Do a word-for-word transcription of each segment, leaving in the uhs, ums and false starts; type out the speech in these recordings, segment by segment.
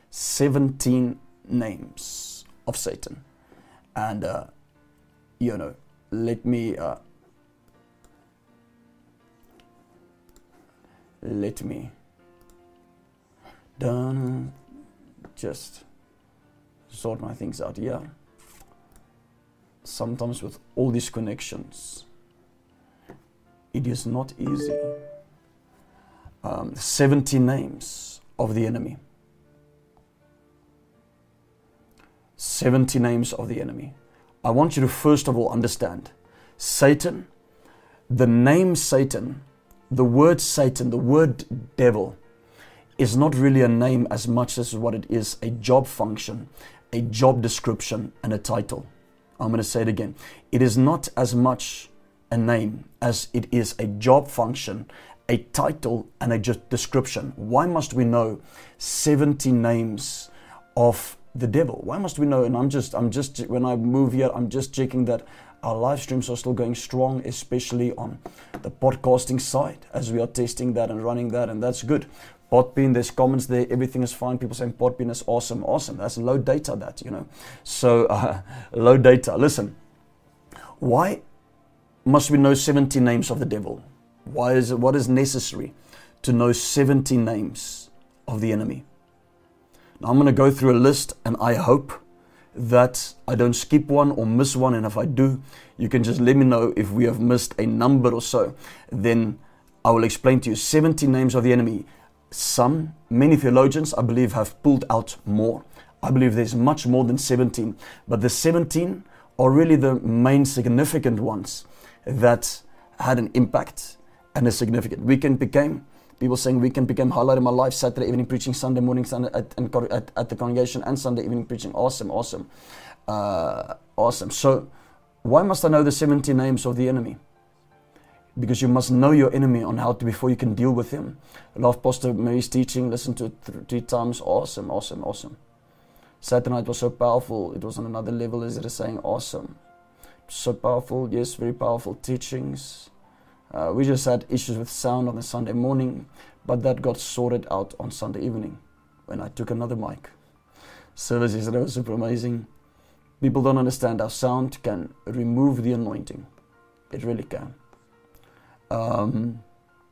seventeen names of Satan. And, uh, you know, let me, uh, let me, done, just sort my things out here. Sometimes with all these connections, it is not easy. Um, seventy names of the enemy. seventy names of the enemy. I want you to first of all understand, Satan, the name Satan, the word Satan, the word devil, is not really a name as much as what it is a job function, a job description, and a title. I'm going to say it again. It is not as much a name as it is a job function, a title, and a just description. Why must we know seventy names of the devil? Why must we know? And I'm just, I'm just, when I move here, I'm just checking that our live streams are still going strong, especially on the podcasting side, as we are testing that and running that, and that's good. Podbean, there's comments there, everything is fine. People saying Podbean is awesome, awesome. That's low data, that, you know. So, uh, low data. Listen, why must we know seventy names of the devil? Why is it, what is necessary to know seventy names of the enemy? Now, I'm going to go through a list, and I hope that I don't skip one or miss one. And if I do, you can just let me know if we have missed a number or so. Then I will explain to you seventy names of the enemy. Some, many theologians, I believe, have pulled out more. I believe there's much more than seventeen. But the seventeen are really the main significant ones that had an impact and is significant. Weekend became, people saying weekend became highlight of my life, Saturday evening preaching, Sunday morning Sunday at, at, at the congregation, and Sunday evening preaching. Awesome, awesome, uh, awesome. So why must I know the seventeen names of the enemy? Because you must know your enemy on how to, before you can deal with him. I love Pastor Mary's teaching, listen to it th- three times. Awesome, awesome, awesome. Saturday night was so powerful. It was on another level, as it is saying, awesome. So powerful, yes, very powerful teachings. Uh, we just had issues with sound on the Sunday morning, but that got sorted out on Sunday evening when I took another mic. Services, that was super amazing. People don't understand how sound can remove the anointing. It really can. Um,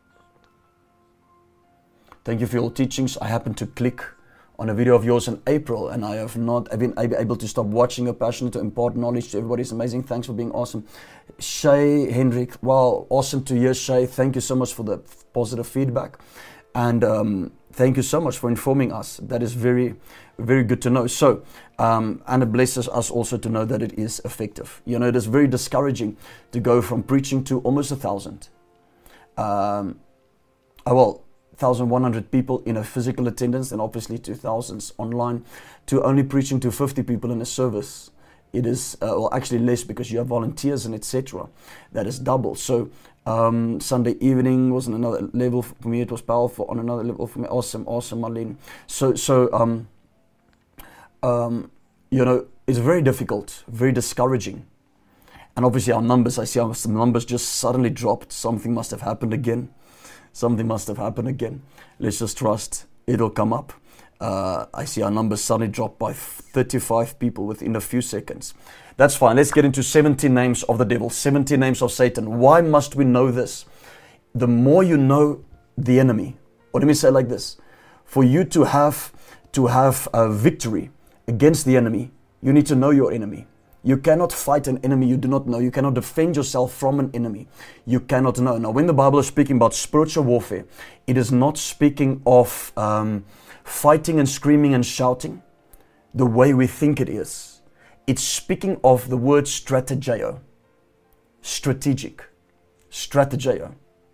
thank you for your teachings. I happened to click on a video of yours in April, and I have not I've been able to stop watching. You're passionate to impart knowledge to everybody. It's amazing. Thanks for being awesome. Shay Hendrik, wow, awesome to hear, Shay. Thank you so much for the positive feedback, and um, thank you so much for informing us. That is very, very good to know. So, um, and it blesses us also to know that it is effective. You know, it is very discouraging to go from preaching to almost a thousand. Um, oh, well, one thousand one hundred people in a physical attendance, and obviously to thousands online, to only preaching to fifty people in a service. It is, uh, well, actually less because you have volunteers and et cetera. That is double. So um, Sunday evening was on another level for me. It was powerful on another level for me. Awesome, awesome, Marlene. So, so um, um, you know, it's very difficult, very discouraging. And obviously our numbers, I see our some numbers just suddenly dropped. Something must have happened again. Something must have happened again. Let's just trust it'll come up. Uh, I see our numbers suddenly drop by thirty-five people within a few seconds. That's fine. Let's get into seventeen names of the devil, seventeen names of Satan. Why must we know this? The more you know the enemy, or let me say it like this, for you to have, to have a victory against the enemy, you need to know your enemy. You cannot fight an enemy you do not know. You cannot defend yourself from an enemy you cannot know. Now, when the Bible is speaking about spiritual warfare, it is not speaking of um, fighting and screaming and shouting the way we think it is. It's speaking of the word strategeo. Strategic. Strategeo.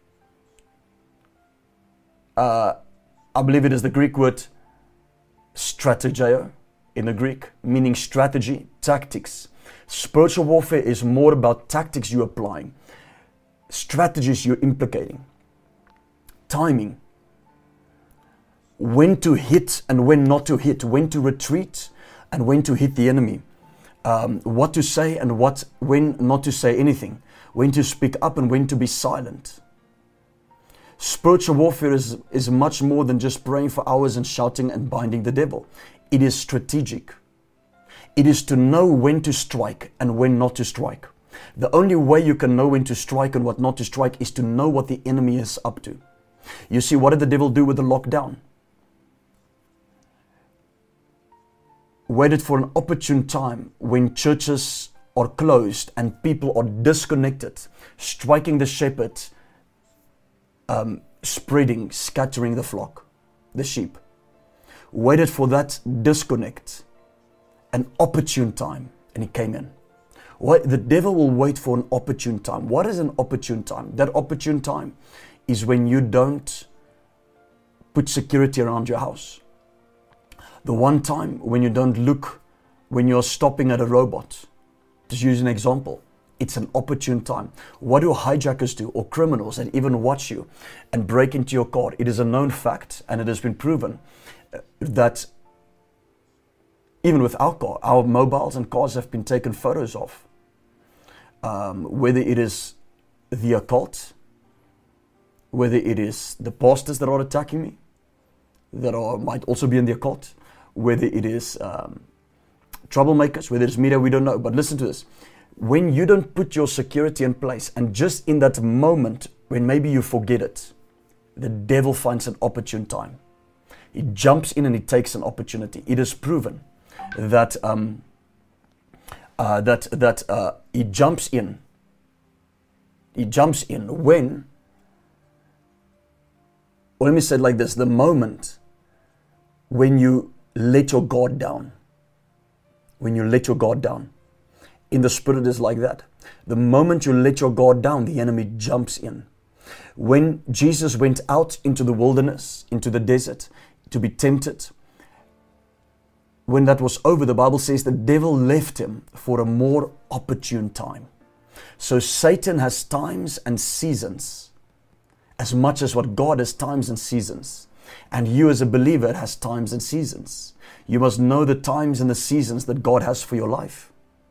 Uh, I believe it is the Greek word strategeo in the Greek, meaning strategy, tactics. Spiritual warfare is more about tactics you're applying, strategies you're implicating, timing, when to hit and when not to hit, when to retreat and when to hit the enemy, um, what to say and what when not to say anything, when to speak up and when to be silent. Spiritual warfare is, is much more than just praying for hours and shouting and binding the devil. It is strategic. It is to know when to strike and when not to strike. The only way you can know when to strike and what not to strike is to know what the enemy is up to. You see, what did the devil do with the lockdown? Waited for an opportune time when churches are closed and people are disconnected, striking the shepherd, um, spreading, scattering the flock, the sheep. Waited for that disconnect, an opportune time, and he came in. What, the devil will wait for an opportune time. What is an opportune time? That opportune time is when you don't put security around your house. The one time when you don't look, when you're stopping at a robot. Just use an example. It's an opportune time. What do hijackers do, or criminals that even watch you and break into your car? It is a known fact, and it has been proven that even with our car, our mobiles and cars have been taken photos of. Um, whether it is the occult, whether it is the pastors that are attacking me, that are might also be in the occult, whether it is um, troublemakers, whether it's media, we don't know. But listen to this. When you don't put your security in place, and just in that moment when maybe you forget it, the devil finds an opportune time. He jumps in and he takes an opportunity. It is proven that um, uh, that that uh, he jumps in. He jumps in when, or let me say it like this: the moment when you let your guard down. When you let your guard down. In the spirit is like that. The moment you let your guard down, the enemy jumps in. When Jesus went out into the wilderness, into the desert, to be tempted, when that was over, the Bible says the devil left him for a more opportune time. So Satan has times and seasons, as much as what God has times and seasons. And you as a believer has times and seasons. You must know the times and the seasons that God has for your life.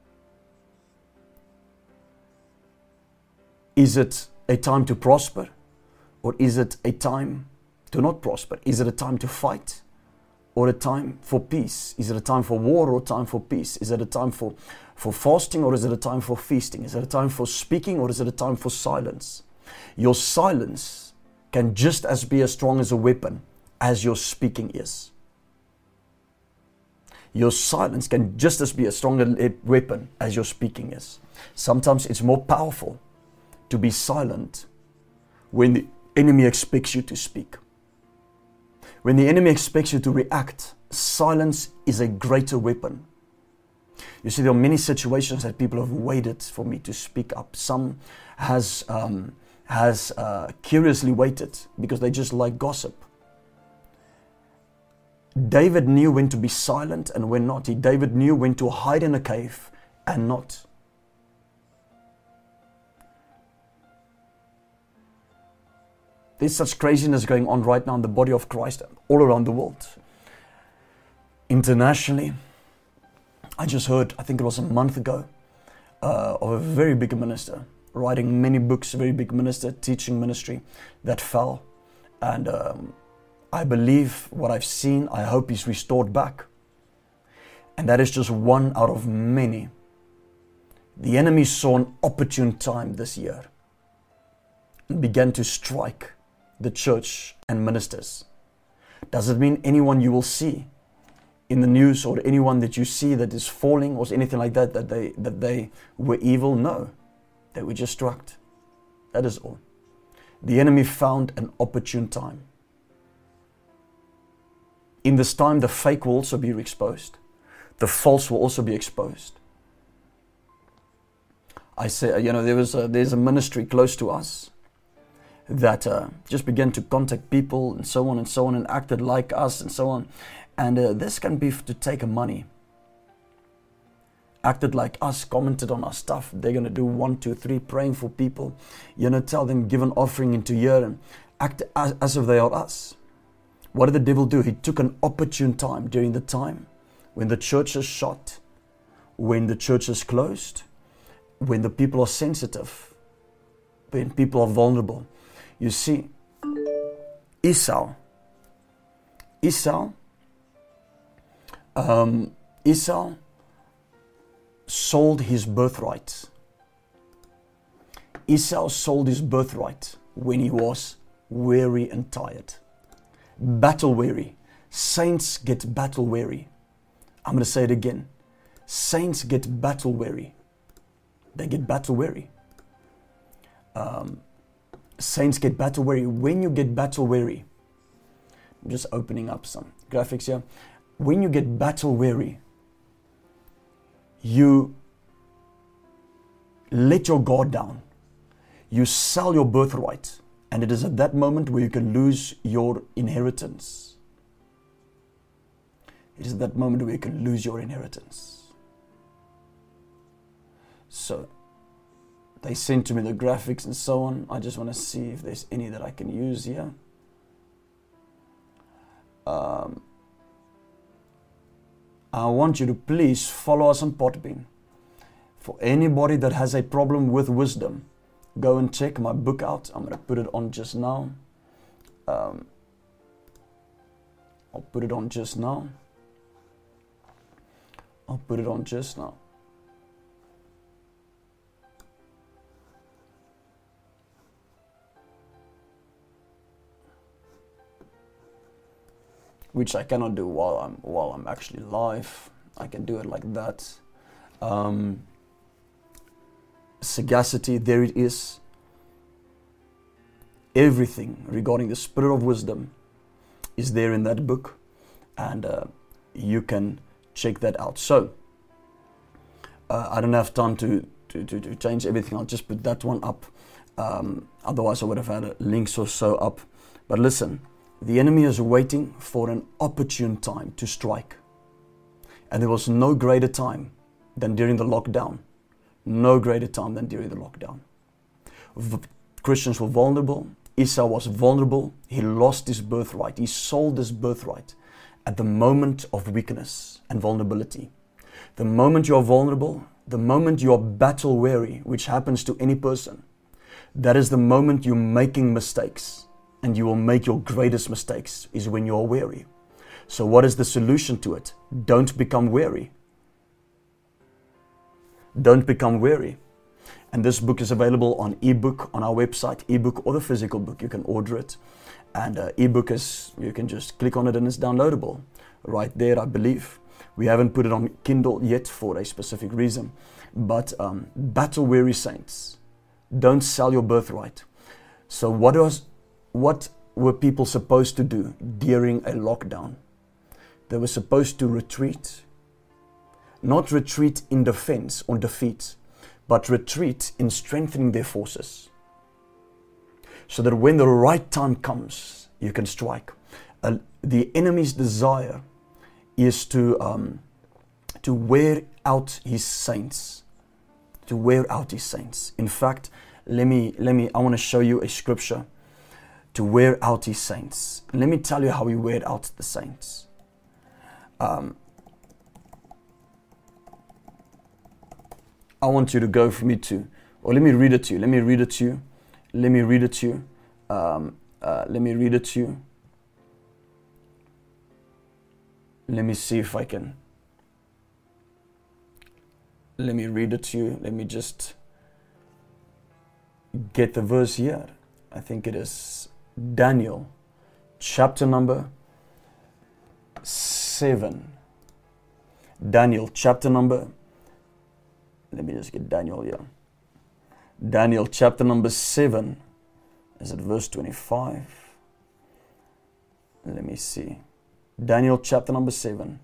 Is it a time to prosper? Or is it a time to not prosper? Is it a time to fight? Or a time for peace? Is it a time for war or a time for peace? Is it a time for, for fasting or is it a time for feasting? Is it a time for speaking or is it a time for silence? Your silence can just as be as strong as a weapon as your speaking is. Your silence can just as be a strong a weapon as your speaking is. Sometimes it's more powerful to be silent when the enemy expects you to speak. When the enemy expects you to react, silence is a greater weapon. You see, there are many situations that people have waited for me to speak up. Some has um, has uh, curiously waited because they just like gossip. David knew when to be silent and when not. He, David knew when to hide in a cave and not. There's such craziness going on right now in the body of Christ all around the world. Internationally, I just heard, I think it was a month ago, uh, of a very big minister, writing many books, very big minister, teaching ministry, that fell. And um, I believe what I've seen, I hope he's restored back. And that is just one out of many. The enemy saw an opportune time this year and began to strike the church and ministers. Does it mean anyone you will see in the news or anyone that you see that is falling or anything like that, that they, that they were evil? No, they were just struck. That is all. The enemy found an opportune time. In this time, the fake will also be exposed. The false will also be exposed. I say, you know, there was a, there's a ministry close to us that uh, just began to contact people and so on and so on and acted like us and so on. And uh, this can be to take money. Acted like us, commented on our stuff. They're going to do one, two, three, praying for people. You know, tell them, give an offering into year and act as, as if they are us. What did the devil do? He took an opportune time during the time when the church is shut, when the church is closed, when the people are sensitive, when people are vulnerable. You see, Esau, Esau, um, Esau sold his birthright. Esau sold his birthright when he was weary and tired. Battle weary. Saints get battle weary. I'm going to say it again. Saints get battle weary. They get battle weary. Um, saints get battle weary. When you get battle weary, I'm just opening up some graphics here. When you get battle weary, you let your guard down. You sell your birthright. And it is at that moment where you can lose your inheritance. It is at that moment where you can lose your inheritance. So, they sent to me the graphics and so on. I just want to see if there's any that I can use here. Um, I want you to please follow us on Podbean. For anybody that has a problem with wisdom, go and check my book out. I'm going to put it on just now. Um, I'll put it on just now. I'll put it on just now. Which I cannot do while I'm while I'm actually live. I can do it like that. Um, sagacity, there it is. Everything regarding the spirit of wisdom is there in that book, and uh, you can check that out. So uh, I don't have time to, to, to, to change everything. I'll just put that one up. Um, otherwise I would have had links or so up. But listen, the enemy is waiting for an opportune time to strike. And there was no greater time than during the lockdown. No greater time than during the lockdown. V- Christians were vulnerable. Esau was vulnerable. He lost his birthright. He sold his birthright at the moment of weakness and vulnerability. The moment you are vulnerable, the moment you are battle weary, which happens to any person, that is the moment you're making mistakes. And you will make your greatest mistakes is when you are weary. So what is the solution to it? Don't become weary. Don't become weary. And this book is available on ebook on our website, ebook or the physical book. You can order it. And uh, ebook is, you can just click on it and it's downloadable. Right there, I believe. We haven't put it on Kindle yet for a specific reason. But um, battle weary saints, don't sell your birthright. So what was... What were people supposed to do during a lockdown? They were supposed to retreat. Not retreat in defense or defeat, but retreat in strengthening their forces. So that when the right time comes, you can strike. Uh, the enemy's desire is to, um, to wear out his saints. To wear out his saints. In fact, let me, let me, I want to show you a scripture to wear out his saints. Let me tell you how he wear out the saints. Um, I want you to go for me to, or let me read it to you. Let me read it to you. Let me read it to you. Um, uh, let me read it to you. Let me see if I can. Let me read it to you. Let me just get the verse here. I think it is Daniel, chapter number seven. Daniel, chapter number, let me just get Daniel here. Daniel, chapter number seven. Is it verse twenty-five? Let me see. Daniel, chapter number seven.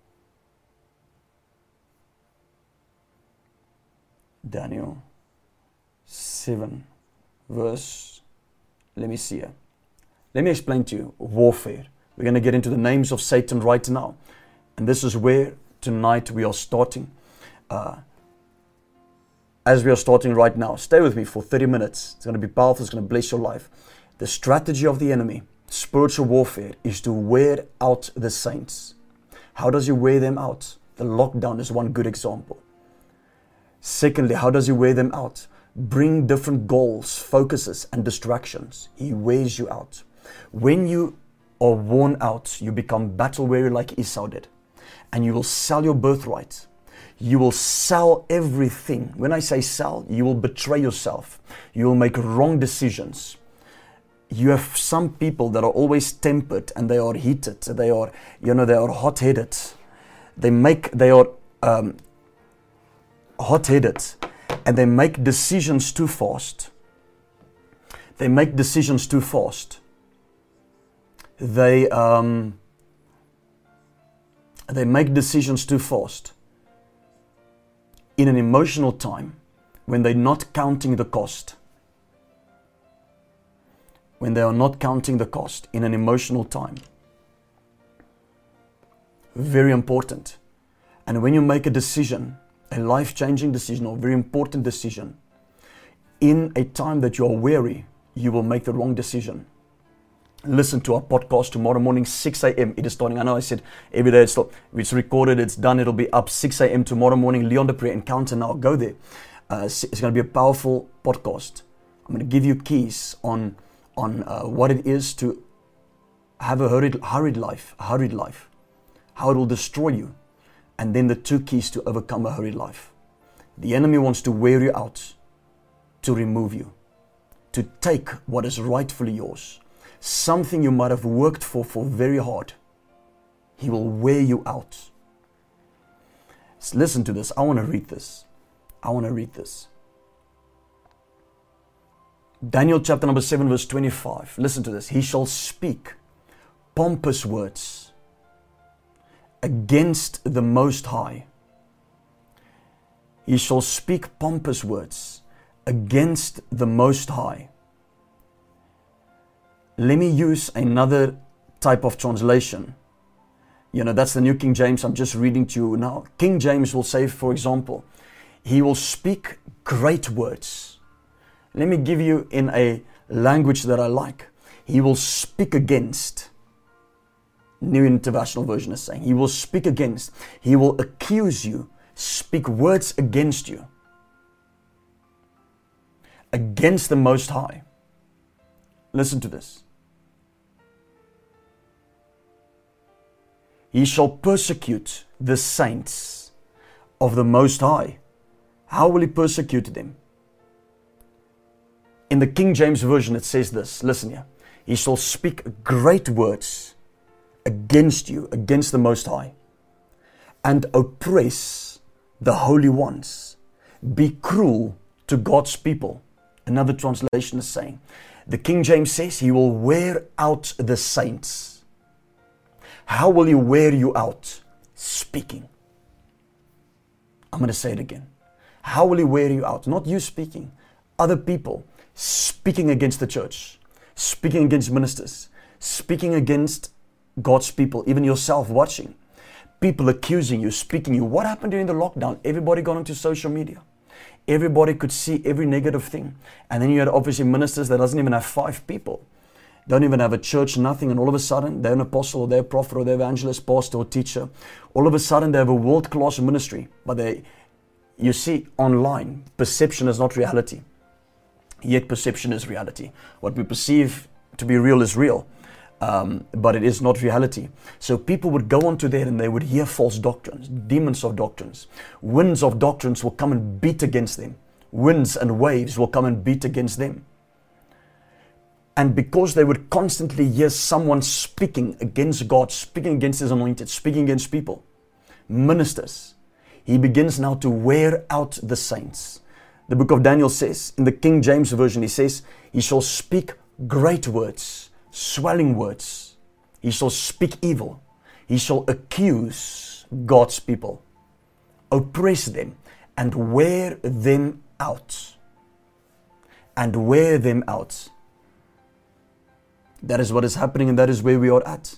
Daniel, seven, verse, let me see here. Let me explain to you warfare. We're going to get into the names of Satan right now. And this is where tonight we are starting. Uh, as we are starting right now, stay with me for thirty minutes. It's going to be powerful. It's going to bless your life. The strategy of the enemy, spiritual warfare, is to wear out the saints. How does he wear them out? The lockdown is one good example. Secondly, how does he wear them out? Bring different goals, focuses, and distractions. He wears you out. When you are worn out, you become battle weary like Esau did, and you will sell your birthright. You will sell everything. When I say sell, you will betray yourself. You will make wrong decisions. You have some people that are always tempered and they are heated. They are, you know, they are hot-headed. They make, they are um, hot-headed and they make decisions too fast. They make decisions too fast. They, um, they make decisions too fast. In an emotional time, when they're not counting the cost. When they are not counting the cost in an emotional time. Very important. And when you make a decision, a life-changing decision or very important decision, in a time that you are weary, you will make the wrong decision. Listen to our podcast tomorrow morning, six a.m. It is starting. I know I said every day it's, it's recorded, it's done, it'll be up six a.m. tomorrow morning. Leon de Pre Encounter Now. Go there. Uh, it's going to be a powerful podcast. I'm going to give you keys on, on uh, what it is to have a hurried, hurried life, a hurried life, how it will destroy you, and then the two keys to overcome a hurried life. The enemy wants to wear you out, to remove you, to take what is rightfully yours. Something you might have worked for for very hard. He will wear you out. So listen to this. I want to read this. I want to read this. Daniel chapter number seven verse twenty-five. Listen to this. He shall speak pompous words against the Most High. He shall speak pompous words against the Most High. Let me use another type of translation. You know, that's the New King James I'm just reading to you now. King James will say, for example, he will speak great words. Let me give you in a language that I like. He will speak against. New International Version is saying, he will speak against. He will accuse you, speak words against you. Against the Most High. Listen to this. He shall persecute the saints of the Most High. How will he persecute them? In the King James Version it says this. Listen here. He shall speak great words against you, against the Most High, and oppress the holy ones. Be cruel to God's people. Another translation is saying, the King James says he will wear out the saints. How will he wear you out? Speaking. I'm going to say it again. How will he wear you out? Not you speaking. Other people speaking against the church. Speaking against ministers. Speaking against God's people. Even yourself watching. People accusing you, speaking you. What happened during the lockdown? Everybody got onto social media. Everybody could see every negative thing. And then you had obviously ministers that doesn't even have five people. Don't even have a church, nothing. And all of a sudden, they're an apostle or they're a prophet or they're evangelist, pastor or teacher. All of a sudden, they have a world-class ministry. But they, you see, online, perception is not reality. Yet perception is reality. What we perceive to be real is real. Um, but it is not reality. So people would go onto there and they would hear false doctrines, demons of doctrines. Winds of doctrines will come and beat against them. Winds and waves will come and beat against them. And because they would constantly hear someone speaking against God, speaking against His anointed, speaking against people, ministers, He begins now to wear out the saints. The book of Daniel says, in the King James Version, he says, He shall speak great words, swelling words. He shall speak evil. He shall accuse God's people, oppress them, and wear them out. And wear them out. That is what is happening, and that is where we are at.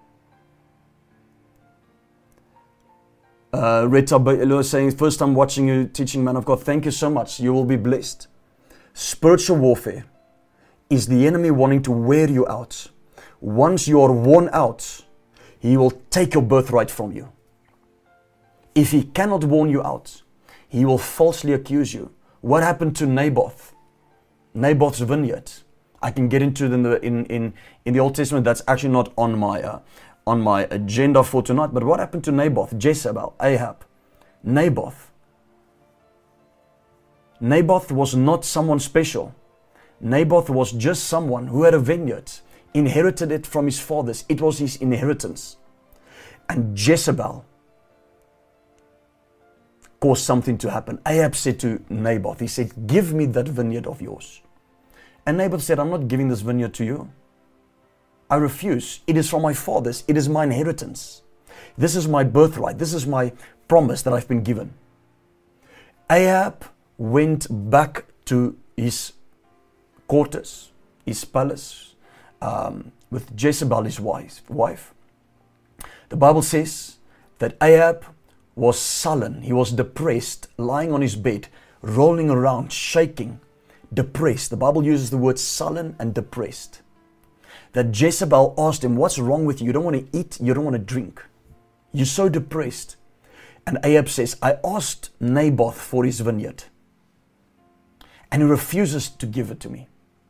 Uh, Rita Bailo is saying, first time watching you teaching, man of God. Thank you so much. You will be blessed. Spiritual warfare is the enemy wanting to wear you out. Once you are worn out, he will take your birthright from you. If he cannot warn you out, he will falsely accuse you. What happened to Naboth? Naboth's vineyard. I can get into it in the in in, in the Old Testament. That's actually not on my uh, on my agenda for tonight. But what happened to Naboth, Jezebel, Ahab, Naboth? Naboth was not someone special. Naboth was just someone who had a vineyard, inherited it from his fathers. It was his inheritance. And Jezebel caused something to happen. Ahab said to Naboth, he said, give me that vineyard of yours. And Naboth said, I'm not giving this vineyard to you. I refuse. It is from my fathers. It is my inheritance. This is my birthright. This is my promise that I've been given. Ahab went back to his quarters, his palace, um, with Jezebel, his wife. wife. The Bible says that Ahab was sullen. He was depressed, lying on his bed, rolling around, shaking, depressed. The Bible uses the word sullen and depressed. That Jezebel asked him, what's wrong with you? You don't want to eat, you don't want to drink. You're so depressed. And Ahab says, I asked Naboth for his vineyard, and he refuses to give it to me.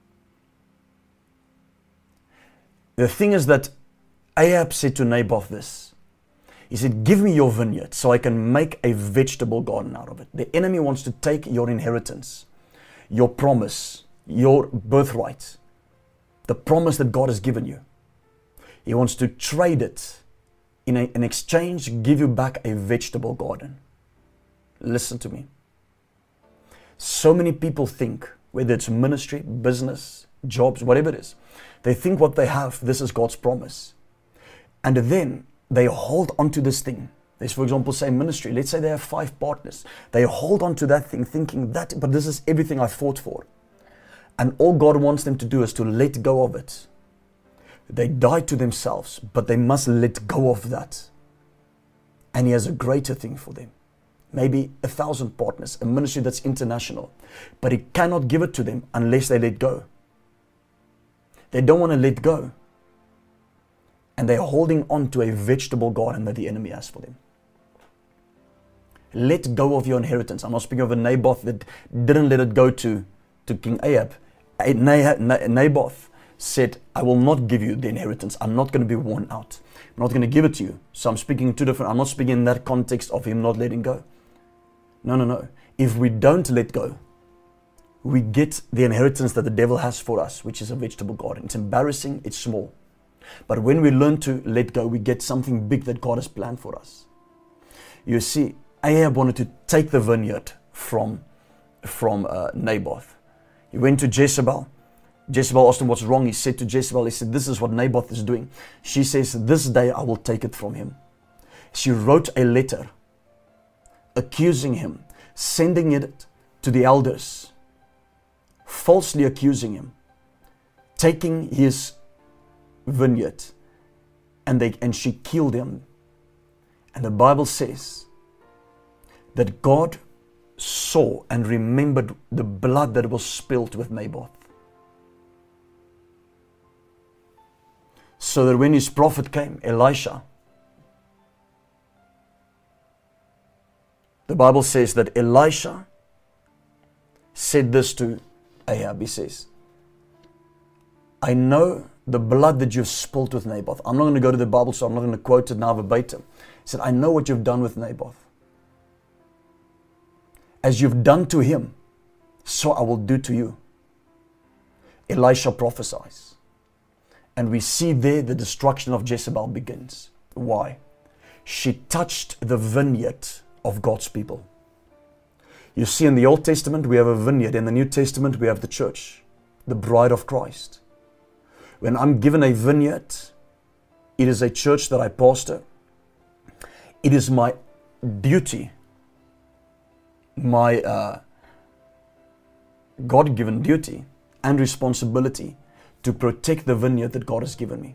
The thing is that Ahab said to Naboth this. He said, give me your vineyard so I can make a vegetable garden out of it. The enemy wants to take your inheritance, your promise, your birthright, the promise that God has given you. He wants to trade it in, a, in exchange, give you back a vegetable garden. Listen to me. So many people think, whether it's ministry, business, jobs, whatever it is, they think what they have, this is God's promise. And then they hold on to this thing. Let's, for example, say ministry. Let's say they have five partners. They hold on to that thing thinking that, but this is everything I fought for. And all God wants them to do is to let go of it. They die to themselves, but they must let go of that. And He has a greater thing for them. Maybe a thousand partners, a ministry that's international. But He cannot give it to them unless they let go. They don't want to let go. And they're holding on to a vegetable garden that the enemy has for them. Let go of your inheritance. I'm not speaking of a Naboth that didn't let it go to, to King Ahab. Naboth said, I will not give you the inheritance. I'm not going to be worn out. I'm not going to give it to you. So I'm speaking in two different, I'm not speaking in that context of him not letting go. No, no, no. If we don't let go, we get the inheritance that the devil has for us, which is a vegetable garden. It's embarrassing, it's small. But when we learn to let go, we get something big that God has planned for us. You see, Ahab wanted to take the vineyard from, from uh, Naboth. He went to Jezebel. Jezebel asked him what's wrong. He said to Jezebel, he said, this is what Naboth is doing. She says, this day I will take it from him. She wrote a letter accusing him, sending it to the elders, falsely accusing him, taking his vineyard, and they and she killed him. And the Bible says that God saw and remembered the blood that was spilled with Naboth. So that when his prophet came, Elisha, the Bible says that Elisha said this to Ahab. He says, I know the blood that you've spilled with Naboth. I'm not going to go to the Bible, so I'm not going to quote it now verbatim. He said, I know what you've done with Naboth. As you've done to him, so I will do to you. Elisha prophesies. And we see there the destruction of Jezebel begins. Why? She touched the vineyard of God's people. You see, in the Old Testament, we have a vineyard. In the New Testament, we have the church, the bride of Christ. When I'm given a vineyard, it is a church that I pastor. It is my duty, my uh, God-given duty and responsibility to protect the vineyard that God has given me.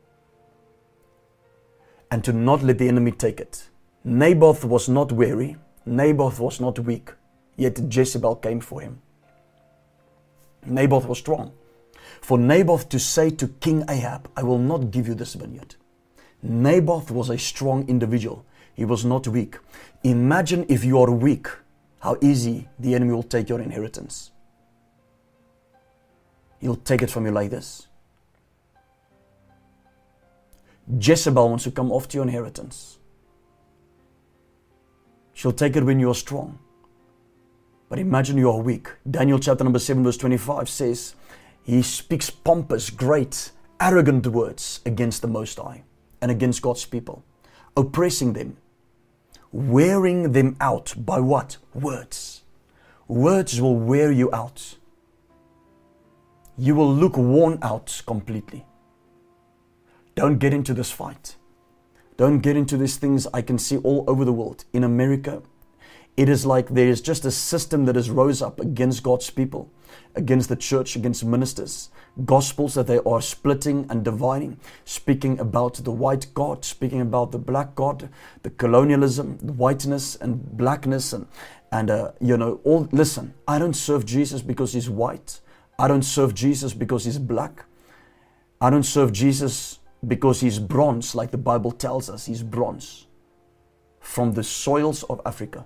And to not let the enemy take it. Naboth was not weary. Naboth was not weak. Yet Jezebel came for him. Naboth was strong. For Naboth to say to King Ahab, I will not give you this vineyard. Naboth was a strong individual. He was not weak. Imagine if you are weak, how easy the enemy will take your inheritance. He'll take it from you like this. Jezebel wants to come after your inheritance. She'll take it when you are strong. But imagine you are weak. Daniel chapter number seven verse twenty-five says, he speaks pompous, great, arrogant words against the Most High and against God's people, oppressing them, wearing them out by what? Words. Words will wear you out. You will look worn out completely. Don't get into this fight. Don't get into these things I can see all over the world. In America, it is like there is just a system that has rose up against God's people, against the church, against ministers. Gospels that they are splitting and dividing, speaking about the white God, speaking about the black God, the colonialism, the whiteness and blackness, and and uh, you know, all. Listen, I don't serve Jesus because he's white. I don't serve Jesus because he's black. I don't serve Jesus because he's bronze, like the Bible tells us. He's bronze from the soils of Africa.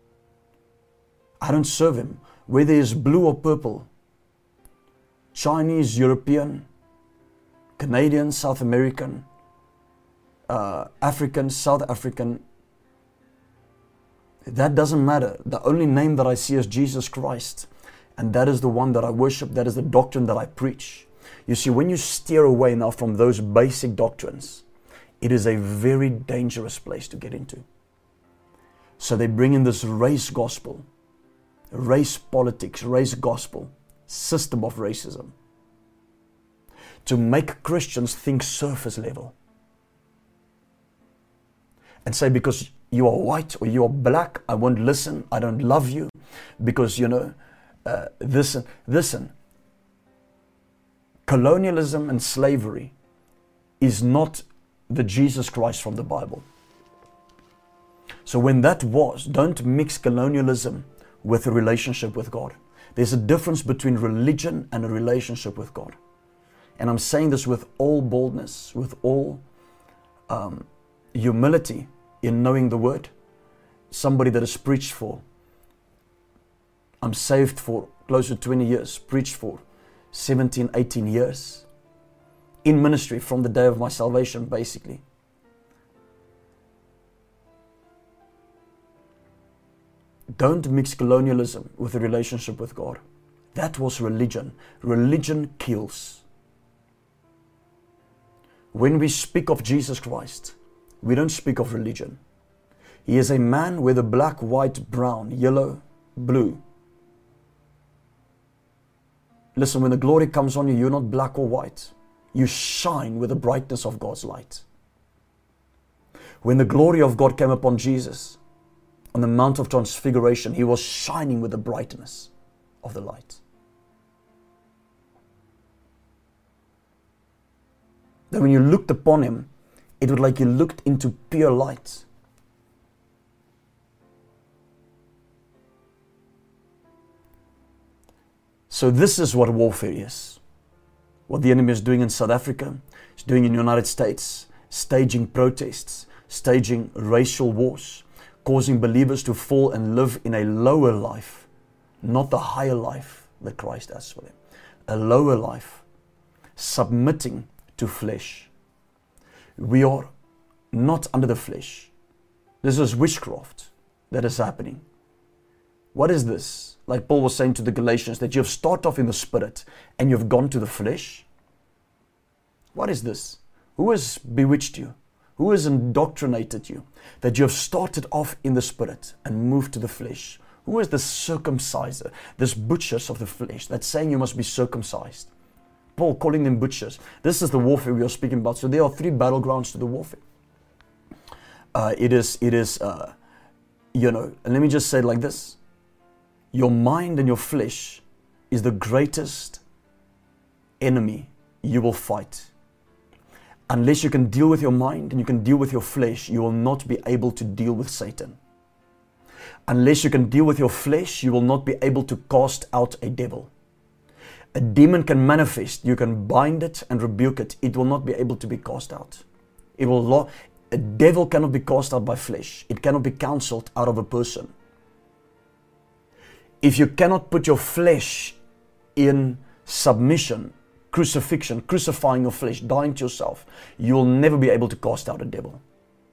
I don't serve him whether he's blue or purple, Chinese, European, Canadian, South American, uh, African, South African. That doesn't matter. The only name that I see is Jesus Christ, and that is the one that I worship. That is the doctrine that I preach. You see, when you steer away now from those basic doctrines, it is a very dangerous place to get into. So they bring in this race gospel, race politics, race gospel, system of racism, to make Christians think surface level. And say, because you are white or you are black, I won't listen, I don't love you, because, you know, uh, listen, listen, colonialism and slavery is not the Jesus Christ from the Bible. So when that was, don't mix colonialism with a relationship with God. There's a difference between religion and a relationship with God. And I'm saying this with all boldness, with all um, humility in knowing the word. Somebody that has preached for, I'm saved for close to twenty years, preached for seventeen, eighteen years, in ministry from the day of my salvation, basically. Don't mix colonialism with a relationship with God. That was religion. Religion kills. When we speak of Jesus Christ, we don't speak of religion. He is a man with a black, white, brown, yellow, blue. Listen, when the glory comes on you, you're not black or white. You shine with the brightness of God's light. When the glory of God came upon Jesus on the Mount of Transfiguration, he was shining with the brightness of the light. That when you looked upon him, it was like you looked into pure light. So this is what warfare is. What the enemy is doing in South Africa, is doing in the United States, staging protests, staging racial wars, causing believers to fall and live in a lower life, not the higher life that Christ has for them. A lower life, submitting to flesh. We are not under the flesh. This is witchcraft that is happening. What is this? Like Paul was saying to the Galatians, that you have started off in the spirit and you've gone to the flesh. What is this? Who has bewitched you? Who has indoctrinated you? That you have started off in the spirit and moved to the flesh. Who is this circumciser, this butchers of the flesh, that's saying you must be circumcised? Paul calling them butchers. This is the warfare we are speaking about. So there are three battlegrounds to the warfare. Uh, it is, it is, uh, you know, and let me just say it like this. Your mind and your flesh is the greatest enemy you will fight. Unless you can deal with your mind and you can deal with your flesh, you will not be able to deal with Satan. Unless you can deal with your flesh, you will not be able to cast out a devil. A demon can manifest. You can bind it and rebuke it. It will not be able to be cast out. It will. Lo- a devil cannot be cast out by flesh. It cannot be counseled out of a person. If you cannot put your flesh in submission, crucifixion, crucifying your flesh, dying to yourself, you will never be able to cast out a devil.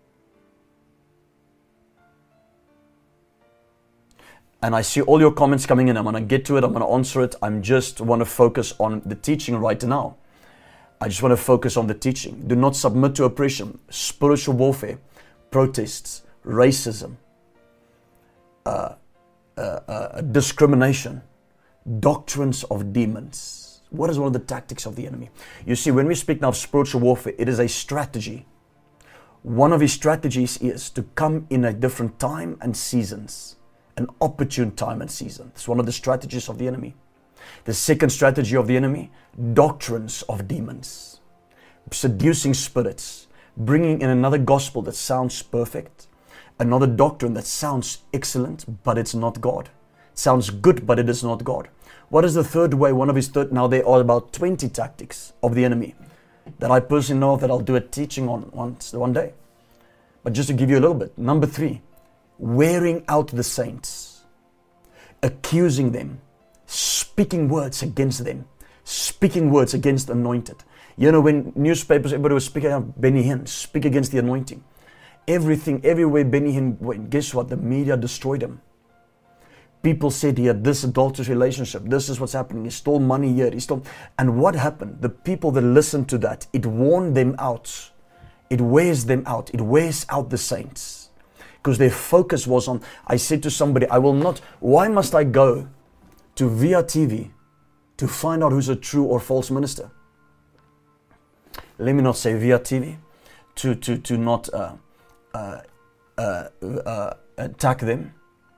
And I see all your comments coming in. I'm going to get to it. I'm going to answer it. I just want to focus on the teaching right now. I just want to focus on the teaching. Do not submit to oppression, spiritual warfare, protests, racism, uh, uh, uh, discrimination, doctrines of demons. What is one of the tactics of the enemy? You see, when we speak now of spiritual warfare, it is a strategy. One of his strategies is to come in a different time and seasons. An opportune time and season. It's one of the strategies of the enemy. The second strategy of the enemy, doctrines of demons. Seducing spirits. Bringing in another gospel that sounds perfect. Another doctrine that sounds excellent, but it's not God. It sounds good, but it is not God. What is the third way? One of his third, now there are about twenty tactics of the enemy that I personally know that I'll do a teaching on once, one day. But just to give you a little bit. Number three, wearing out the saints, accusing them, speaking words against them, speaking words against the anointed. You know, when newspapers, everybody was speaking out, Benny Hinn, speak against the anointing. Everything, everywhere Benny Hinn went, guess what? The media destroyed him. People said he had this adulterous relationship. This is what's happening. He stole money here. He stole. And what happened? The people that listened to that, it worn them out. It wears them out. It wears out the saints. Because their focus was on, I said to somebody, I will not, why must I go to V R T V to find out who's a true or false minister? Let me not say V R T V, to, to, to not uh, uh, uh, uh, attack them.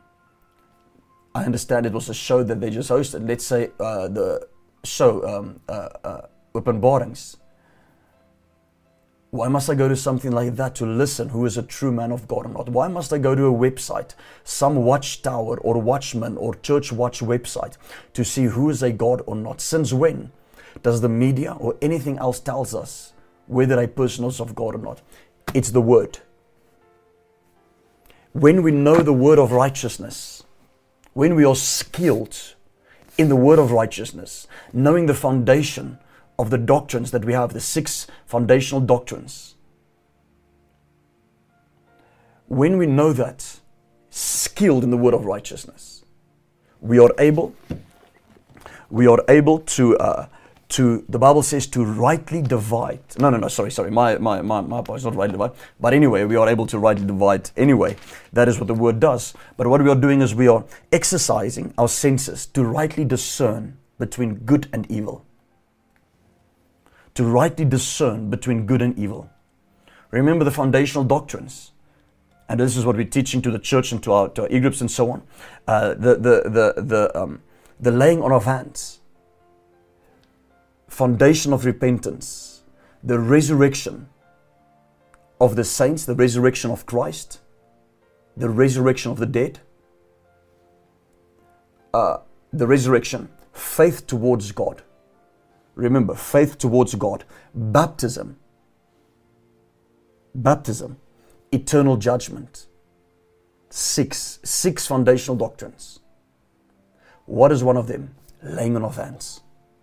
I understand it was a show that they just hosted. Let's say uh, the show, um, uh, uh, Openbarings. Why must I go to something like that to listen who is a true man of God or not? Why must I go to a website, some watchtower or watchman or church watch website to see who is a God or not? Since when does the media or anything else tells us whether a person is of God or not? It's the word. When we know the word of righteousness, when we are skilled in the word of righteousness, knowing the foundation of the doctrines that we have, the six foundational doctrines. When we know that, skilled in the word of righteousness, we are able, we are able to, uh, to, the Bible says to rightly divide. No, no, no, sorry, sorry, my, my, my, my part is not rightly divide. But anyway, we are able to rightly divide anyway. That is what the word does. But what we are doing is we are exercising our senses to rightly discern between good and evil. To rightly discern between good and evil. Remember the foundational doctrines. And this is what we're teaching to the church and to our, to our e-groups and so on. Uh, the, the, the, the, um, the laying on of hands. Foundation of repentance. The resurrection of the saints. The resurrection of Christ. The resurrection of the dead. Uh, the resurrection. Faith towards God. Remember, faith towards God. Baptism. Baptism. Eternal judgment. Six. Six foundational doctrines. What is one of them? Laying on of hands.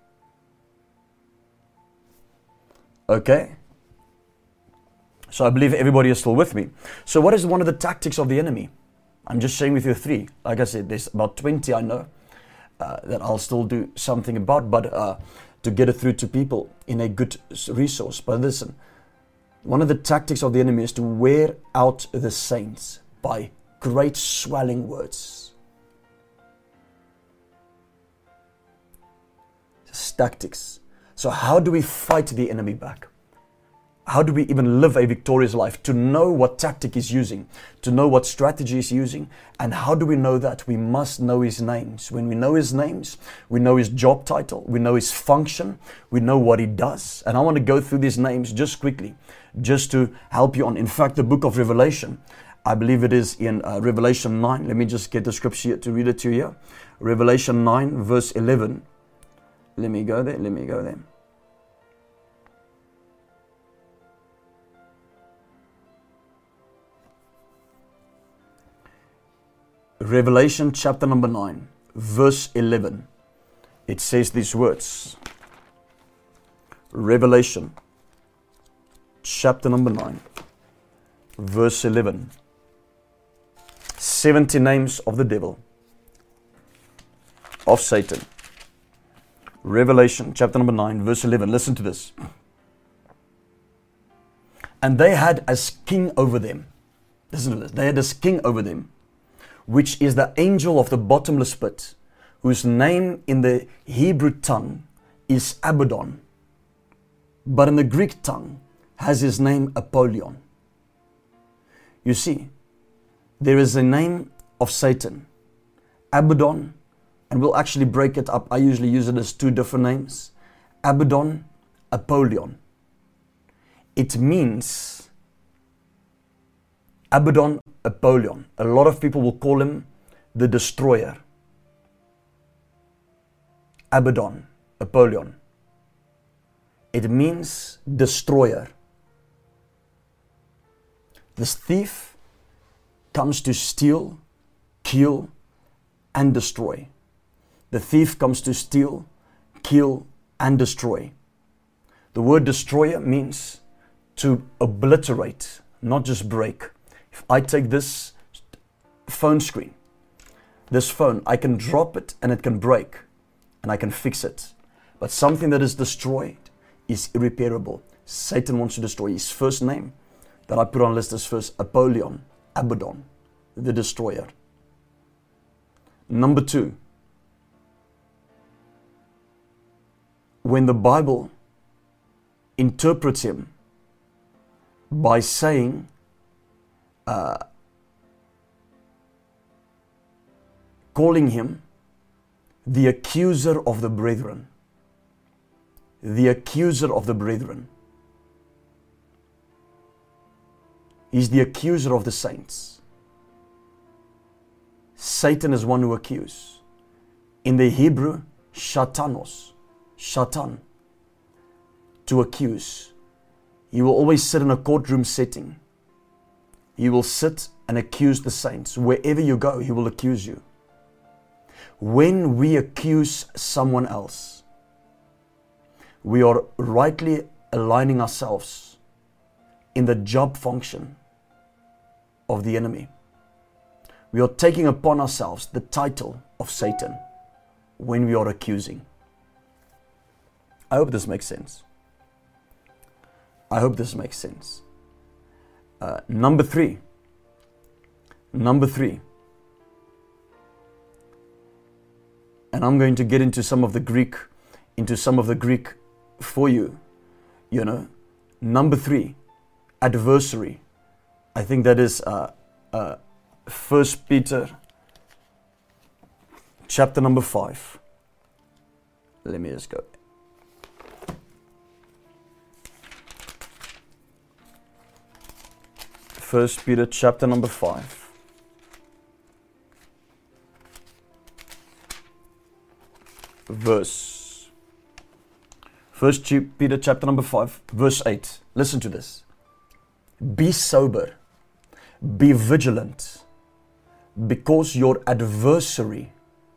Okay? So I believe everybody is still with me. So what is one of the tactics of the enemy? I'm just sharing with you three. Like I said, there's about twenty I know uh, that I'll still do something about, but uh, to get it through to people in a good resource. But listen, one of the tactics of the enemy is to wear out the saints by great swelling words. Just tactics. So how do we fight the enemy back? How do we even live a victorious life? To know what tactic he's using, to know what strategy he's using, and how do we know that? We must know his names. When we know his names, we know his job title, we know his function, we know what he does. And I want to go through these names just quickly, just to help you on. In fact, the book of Revelation, I believe it is in uh, Revelation nine. Let me just get the scripture here to read it to you here. Revelation nine, verse eleven. Let me go there, let me go there. Revelation chapter number nine, verse eleven. it says these words. Revelation chapter number nine, verse eleven. seventy names of the devil, of Satan. Revelation chapter number nine, verse eleven. Listen to this. And they had as king over them. Listen to this. They had as king over them, which is the angel of the bottomless pit, whose name in the Hebrew tongue is Abaddon, but in the Greek tongue has his name Apollyon. You see, there is a name of Satan, Abaddon, and we'll actually break it up. I usually use it as two different names. Abaddon, Apollyon. It means Abaddon, Apollyon. A lot of people will call him the destroyer. Abaddon, Apollyon. It means destroyer. This thief comes to steal, kill, and destroy. The thief comes to steal, kill, and destroy. The word destroyer means to obliterate, not just break. If I take this phone screen, this phone, I can drop it and it can break and I can fix it. But something that is destroyed is irreparable. Satan wants to destroy. His first name that I put on list is first Apollyon, Abaddon, the destroyer. Number two, when the Bible interprets him by saying uh, calling him the accuser of the brethren, the accuser of the brethren. He's the accuser of the saints. Satan is one who accuses. In the Hebrew, shatanos, shatan, to accuse. He will always sit in a courtroom setting. He will sit and accuse the saints. Wherever you go, he will accuse you. When we accuse someone else, we are rightly aligning ourselves in the job function of the enemy. We are taking upon ourselves the title of Satan when we are accusing. I hope this makes sense. I hope this makes sense. Uh, number three. Number three. And I'm going to get into some of the Greek, into some of the Greek for you. You know, number three, adversary. I think that is uh, uh, First Peter, chapter number five. Let me just go. First Peter, chapter number five. Verse. First Peter, chapter number five, verse eight. Listen to this. Be sober, be vigilant, because your adversary,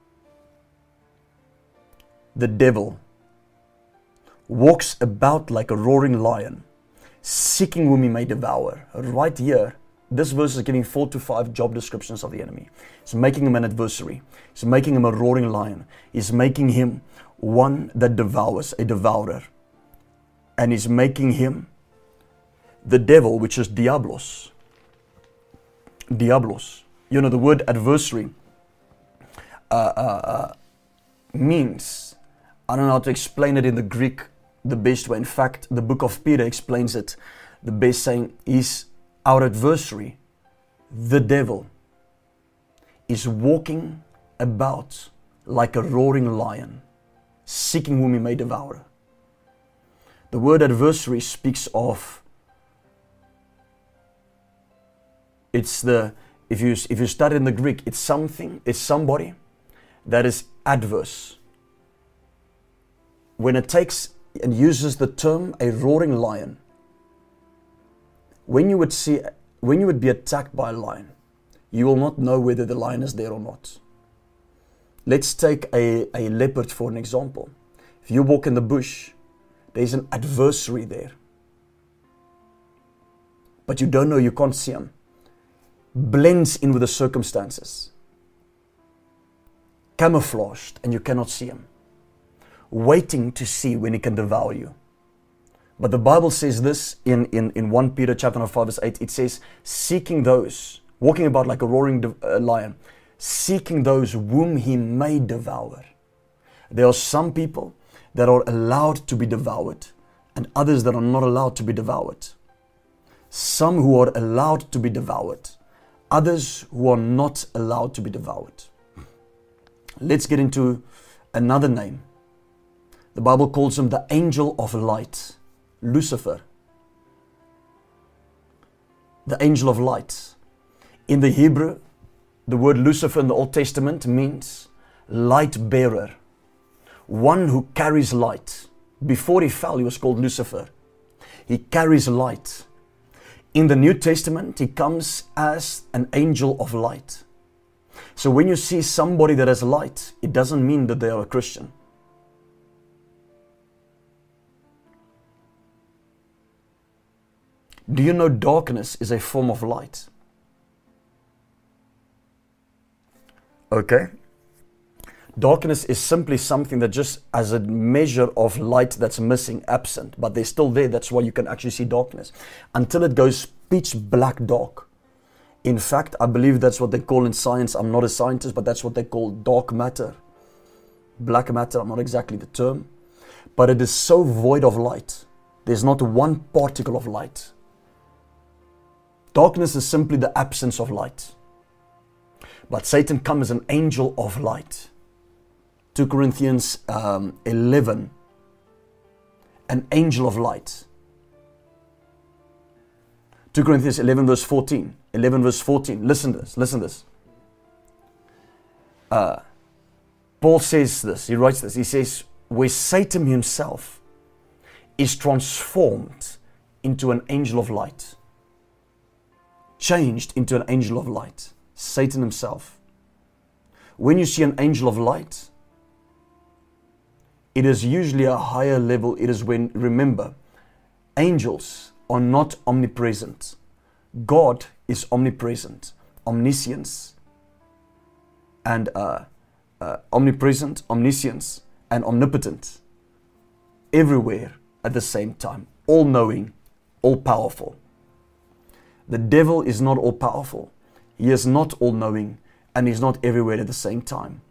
the devil, walks about like a roaring lion, seeking whom he may devour. Right here, this verse is giving four to five job descriptions of the enemy. It's making him an adversary. It's making him a roaring lion. It's making him one that devours, a devourer. And he's making him the devil, which is diablos. Diablos. You know, the word adversary uh, uh, uh, means, I don't know how to explain it in the Greek the best way. In fact, the book of Peter explains it the best, saying he's our adversary, the devil, is walking about like a roaring lion, seeking whom he may devour. The word adversary speaks of, it's the, if you if you study in the Greek, it's something, it's somebody that is adverse. When it takes and uses the term a roaring lion, when you would see, when you would be attacked by a lion, you will not know whether the lion is there or not. let's take a, a leopard for an example. If you walk in the bush, there's an adversary there. But you don't know, you can't see him. Blends in with the circumstances. Camouflaged, and you cannot see him. Waiting to see when he can devour you. But the Bible says this in, in, in First Peter chapter five verse eight. It says, seeking those, walking about like a roaring de- uh, lion, seeking those whom he may devour. There are some people that are allowed to be devoured and others that are not allowed to be devoured. Some who are allowed to be devoured, others who are not allowed to be devoured. Let's get into another name. The Bible calls him the angel of light, Lucifer. The angel of light. In the Hebrew, the word Lucifer in the Old Testament means light bearer. One who carries light. Before he fell, he was called Lucifer. He carries light. In the New Testament, he comes as an angel of light. So when you see somebody that has light, it doesn't mean that they are a Christian. Do you know darkness is a form of light? Okay. Darkness is simply something that just as a measure of light that's missing, absent, but they're still there. That's why you can actually see darkness. Until it goes pitch black dark. In fact, I believe that's what they call in science. I'm not a scientist, but that's what they call dark matter. Black matter, I'm not exactly the term. But it is so void of light. There's not one particle of light. Darkness is simply the absence of light. But Satan comes as an angel of light. Second Corinthians um, eleven. An angel of light. Second Corinthians eleven verse fourteen. eleven verse fourteen. Listen to this. Listen to this. Uh, Paul says this. He writes this. He says, where Satan himself is transformed into an angel of light. Changed into an angel of light. Satan himself. When you see an angel of light, it is usually a higher level. It is when, remember, angels are not omnipresent. God is omnipresent, omniscience, and uh, uh, omnipresent, omniscience, and omnipotent. Everywhere at the same time. All-knowing, all-powerful. The devil is not all-powerful. He is not all-knowing, and he's not everywhere at the same time.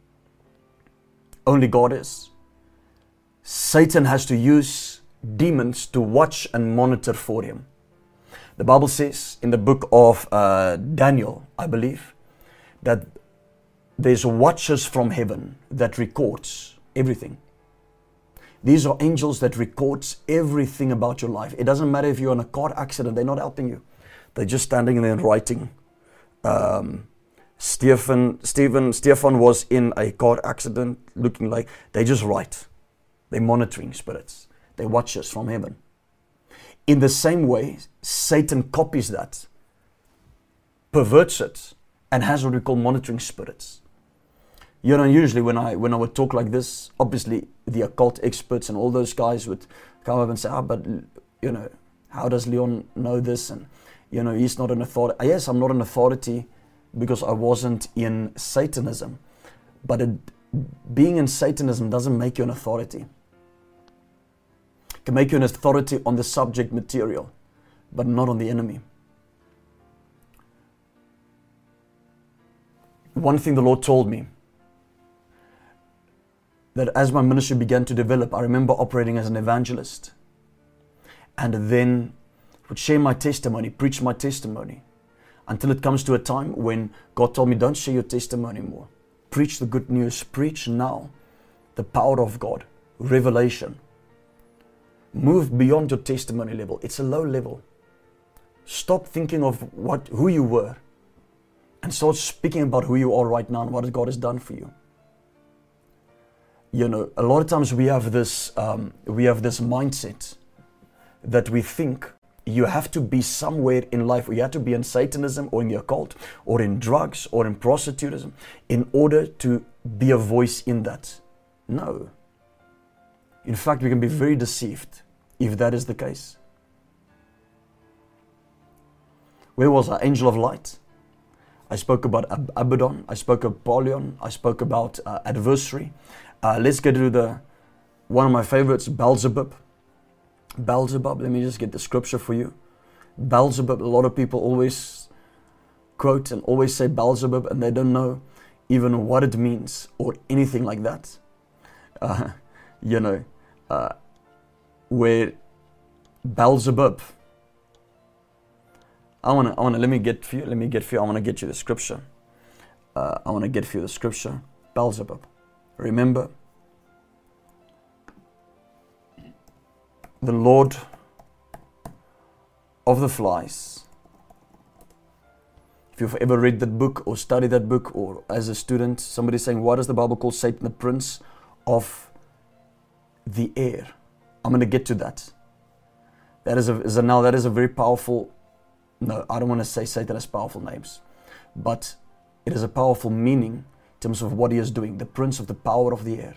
Only God is. Satan has to use demons to watch and monitor for him. The Bible says in the book of uh, Daniel, I believe, that there's watchers from heaven that records everything. These are angels that records everything about your life. It doesn't matter if you're in a car accident, they're not helping you. They're just standing there and writing. Um, Stephen, Stephen, Stephen was in a car accident looking like, they just write. They're monitoring spirits. They watch us from heaven. In the same way, Satan copies that, perverts it, and has what we call monitoring spirits. You know, usually when I when I would talk like this, obviously the occult experts and all those guys would come up and say, ah, but, you know, how does Leon know this? And, you know, he's not an authority. Yes, I'm not an authority because I wasn't in Satanism. But it, being in Satanism doesn't make you an authority. It can make you an authority on the subject material, but not on the enemy. One thing the Lord told me, that as my ministry began to develop, I remember operating as an evangelist. And then would share my testimony, preach my testimony, until it comes to a time when God told me, don't share your testimony more. Preach the good news. Preach now the power of God. Revelation. Move beyond your testimony level. It's a low level. Stop thinking of what who you were and start speaking about who you are right now and what God has done for you. You know, a lot of times we have this um, we have this mindset that we think you have to be somewhere in life, or you have to be in Satanism or in the occult or in drugs or in prostitutism in order to be a voice in that? No. In fact, we can be very deceived if that is the case. Where was I? Angel of light. I spoke about Ab- Abaddon. I spoke of Apollyon. I spoke about uh, adversary. Uh, let's get to the one of my favorites, Beelzebub. Beelzebub, let me just get the scripture for you. Beelzebub, a lot of people always quote and always say Beelzebub, and they don't know even what it means or anything like that. Uh, you know, uh, where Beelzebub, I wanna, I wanna, let me get for you, let me get for you, I wanna get you the scripture. Uh, I wanna get for you the scripture. Beelzebub. Remember, the Lord of the Flies. If you've ever read that book or studied that book, or as a student, somebody saying, why does the Bible call Satan the prince of the air? I'm going to get to that. That is a, is a now that is a very powerful, no, I don't want to say Satan has powerful names, but it is a powerful meaning in terms of what he is doing, the prince of the power of the air.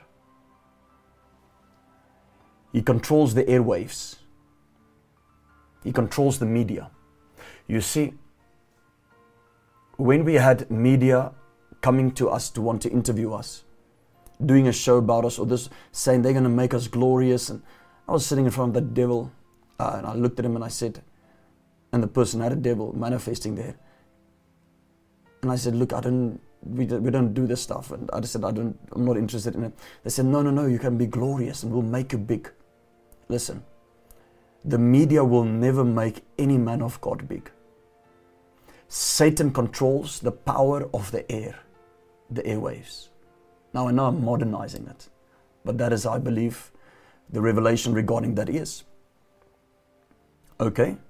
He controls the airwaves. He controls the media. You see, when we had media coming to us to want to interview us, doing a show about us, or this saying they're going to make us glorious, and I was sitting in front of that devil, uh, and I looked at him and I said, and the person had a devil manifesting there, and I said, look, I don't, we don't, we don't do this stuff, and I just said, I don't, I'm not interested in it. They said, no, no, no, you can be glorious, and we'll make you big. Listen, the media will never make any man of God big. Satan controls the power of the air, the airwaves. Now I know I'm modernizing it, but that is, I believe, the revelation regarding that is. Okay?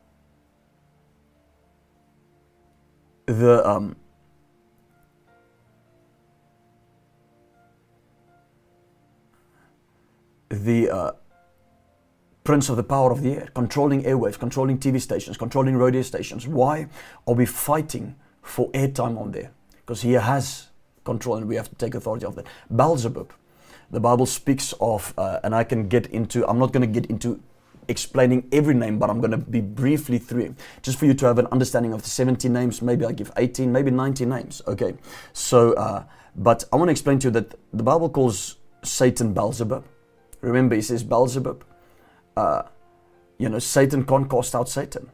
The um, the uh, prince of the power of the air, controlling airwaves, controlling T V stations, controlling radio stations. Why are we fighting for airtime on there? Because he has control and we have to take authority of that. Beelzebub, the Bible speaks of, uh, and I can get into, I'm not going to get into explaining every name, but I'm going to be briefly through it, just for you to have an understanding of the seventeen names. Maybe I give eighteen, maybe nineteen names. Okay, so, uh, but I want to explain to you that the Bible calls Satan Beelzebub. Remember, he says Beelzebub. Uh, you know, Satan can't cast out Satan.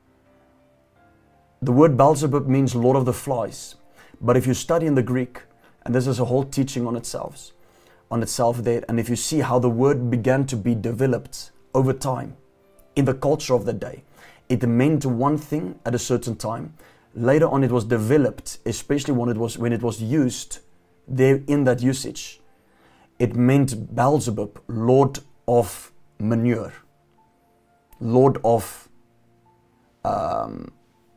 The word Beelzebub means Lord of the Flies. But if you study in the Greek, and this is a whole teaching on itself, on itself there, and if you see how the word began to be developed over time in the culture of the day, it meant one thing at a certain time. Later on, it was developed, especially when it was when it was used there in that usage. It meant Beelzebub, Lord of manure, Lord of um,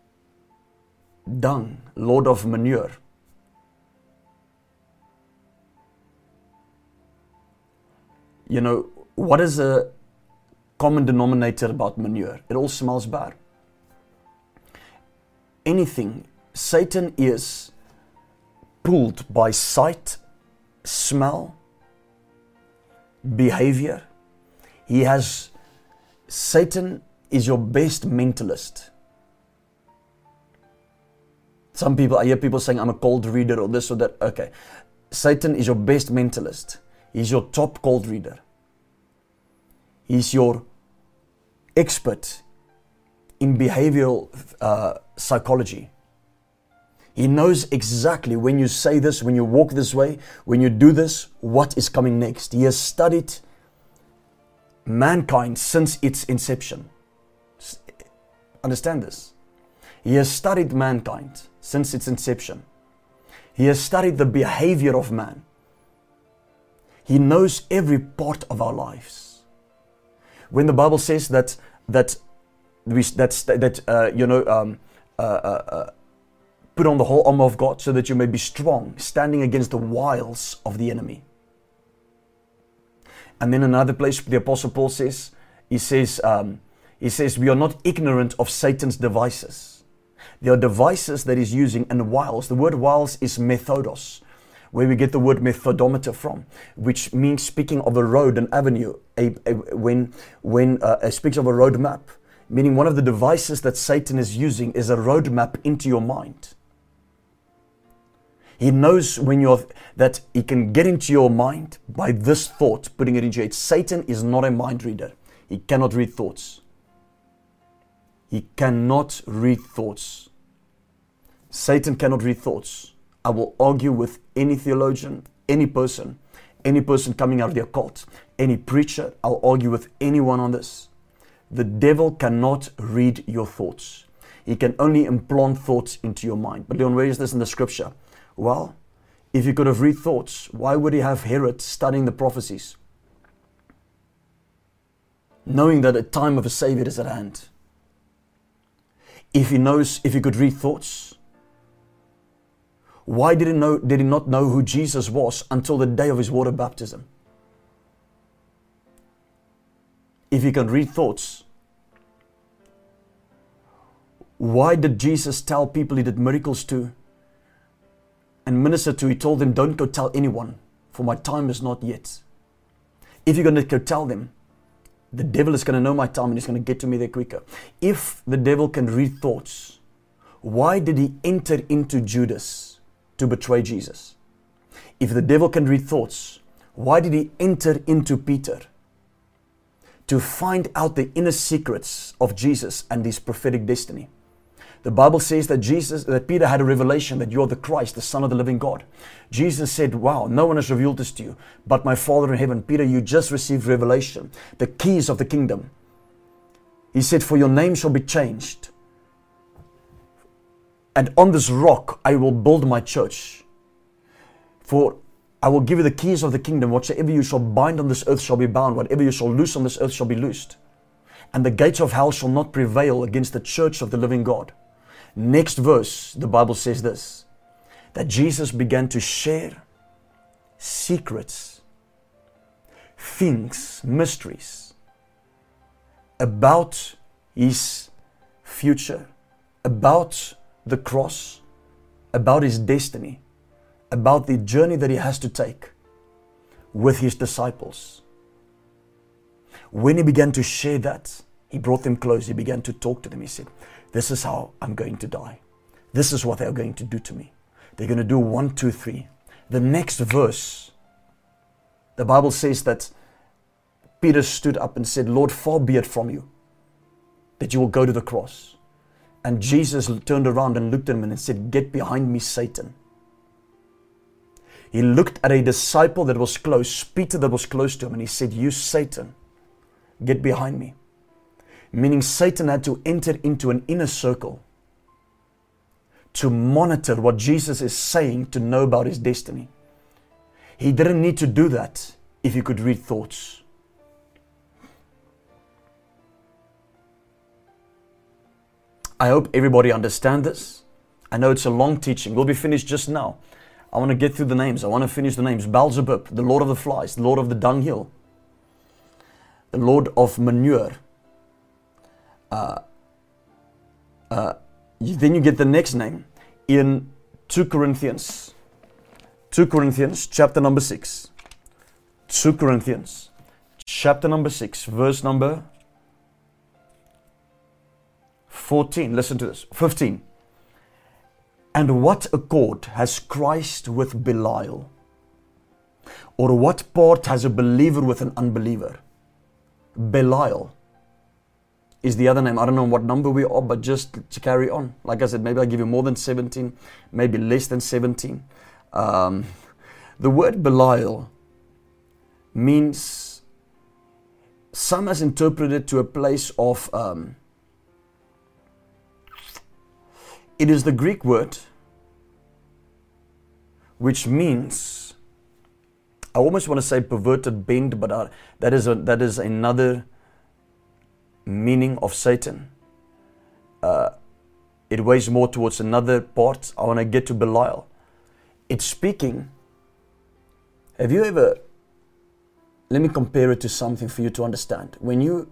dung, Lord of manure. You know, what is a common denominator about manure? It all smells bad. Anything, Satan is pulled by sight, smell, behavior. He has, Satan is your best mentalist. Some people, I hear people saying, I'm a cold reader or this or that. Okay. Satan is your best mentalist. He's your top cold reader. He's your expert in behavioral uh, psychology. He knows exactly when you say this, when you walk this way, when you do this, what is coming next. He has studied mankind since its inception. Understand this? He has studied mankind since its inception. He has studied the behavior of man. He knows every part of our lives. When the Bible says that that we that that uh, you know um, uh, uh, uh, put on the whole armor of God so that you may be strong, standing against the wiles of the enemy. And then another place, the Apostle Paul says, he says, um, he says, we are not ignorant of Satan's devices. There are devices that he's using, and wiles. The word wiles is methodos. where we get the word methodometer from, which means speaking of a road, an avenue, a, a, when, when uh, it speaks of a road map, meaning one of the devices that Satan is using is a road map into your mind. He knows when you're, that he can get into your mind by this thought, putting it into your head. Satan is not a mind reader. He cannot read thoughts. He cannot read thoughts. Satan cannot read thoughts. I will argue with any theologian, any person, any person coming out of the occult, any preacher. I'll argue with anyone on this. The devil cannot read your thoughts. He can only implant thoughts into your mind. But Leon, where is this in the scripture? Well, if he could have read thoughts, why would he have Herod studying the prophecies? Knowing that a time of a Savior is at hand. If he knows, if he could read thoughts, why did he, know, did he not know who Jesus was until the day of his water baptism? If he can read thoughts, why did Jesus tell people he did miracles to and minister to? He told them, don't go tell anyone, for my time is not yet. If you're going to go tell them, the devil is going to know my time and he's going to get to me there quicker. If the devil can read thoughts, why did he enter into Judas to betray Jesus? If the devil can read thoughts, why did he enter into Peter? To find out the inner secrets of Jesus and his prophetic destiny. The Bible says that Jesus, that Peter had a revelation that you're the Christ, the Son of the living God. Jesus said, wow, no one has revealed this to you, but my Father in heaven. Peter, you just received revelation, the keys of the kingdom. He said, for your name shall be changed. And on this rock, I will build my church. For I will give you the keys of the kingdom. Whatsoever you shall bind on this earth shall be bound. Whatever you shall loose on this earth shall be loosed. And the gates of hell shall not prevail against the church of the living God. Next verse, the Bible says this, that Jesus began to share secrets, things, mysteries about his future, about the cross, about his destiny, about the journey that he has to take with his disciples. When he began to share that, he brought them close. He began to talk to them. He said, this is how I'm going to die. This is what they're going to do to me. They're going to do one, two, three. The next verse, the Bible says that Peter stood up and said, Lord, far be it from you that you will go to the cross. And Jesus turned around and looked at him and said, get behind me, Satan. He looked at a disciple that was close, Peter that was close to him, and he said, you Satan, get behind me. Meaning Satan had to enter into an inner circle to monitor what Jesus is saying, to know about his destiny. He didn't need to do that if he could read thoughts. I hope everybody understands this. I know it's a long teaching. We'll be finished just now. I want to get through the names. I want to finish the names. Beelzebub, the Lord of the Flies, the Lord of the Dunghill, the Lord of Manure. Uh, uh, then you get the next name in two Corinthians. two Corinthians chapter number six. two Corinthians chapter number six, verse number fourteen. Listen to this. fifteen. And what accord has Christ with Belial? Or what part has a believer with an unbeliever? Belial is the other name. I don't know what number we are, but just to carry on. Like I said, maybe I'll give you more than seventeen, maybe less than seventeen. Um, the word Belial means, some has interpreted to a place of, um, it is the Greek word which means, I almost want to say perverted, bend, but uh, that is a, that is another meaning of Satan. Uh, it weighs more towards another part. I want to get to Belial. It's speaking. Have you ever, let me compare it to something for you to understand. When you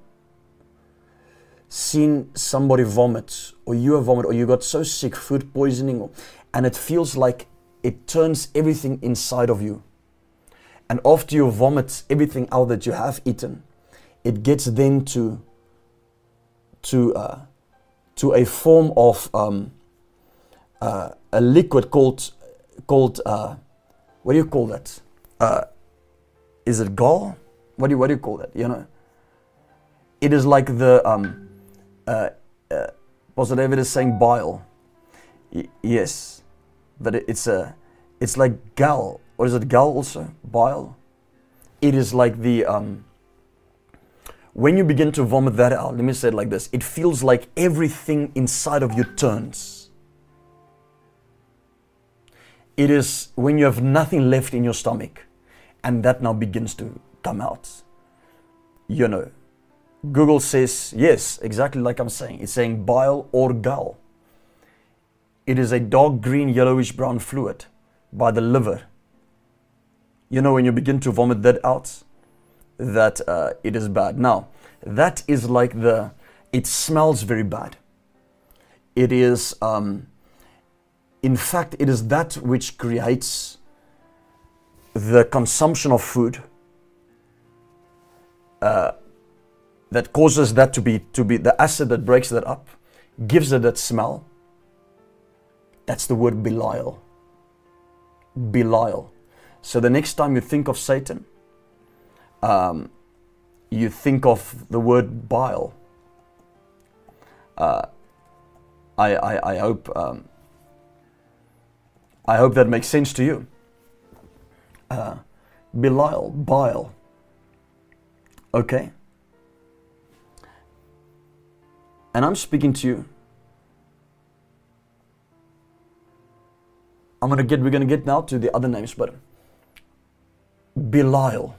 seen somebody vomit, or you have vomit, or you got so sick, food poisoning, or, and it feels like it turns everything inside of you. And after you vomit everything out that you have eaten, it gets then to to uh, to a form of um, uh, a liquid called called uh, what do you call that? Uh, is it gall? What do you what do you call that? You know, it is like the um, uh, uh, Pastor David is saying bile. Y- yes, but it, it's a it's like gall. Or is it gall also? Bile? It is like the, um, when you begin to vomit that out, let me say it like this, it feels like everything inside of you turns. It is when you have nothing left in your stomach, and that now begins to come out. You know, Google says, yes, exactly like I'm saying. It's saying bile or gall. It is a dark green, yellowish brown fluid by the liver. You know, when you begin to vomit that out, that uh, it is bad. Now, that is like the, it smells very bad. It is, um, in fact, it is that which creates the consumption of food uh, that causes that to be, to be the acid that breaks that up, gives it that smell. That's the word Belial. Belial. So the next time you think of Satan, um, you think of the word bile. Uh, I, I, I hope um, I hope that makes sense to you. Uh, Belial, bile. Okay. And I'm speaking to you. I'm gonna get. We're gonna get now to the other names, but. Belial.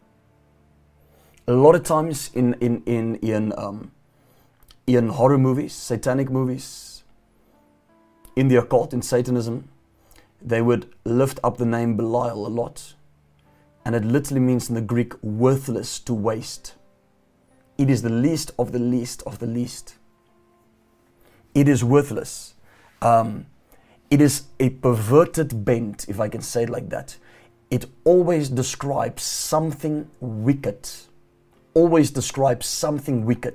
A lot of times in in in in um, in horror movies, satanic movies, in the occult, in Satanism, they would lift up the name Belial a lot, and it literally means in the Greek worthless, to waste. It is the least of the least of the least. It is worthless. Um, it is a perverted bent, if I can say it like that. It always describes something wicked. Always describes something wicked.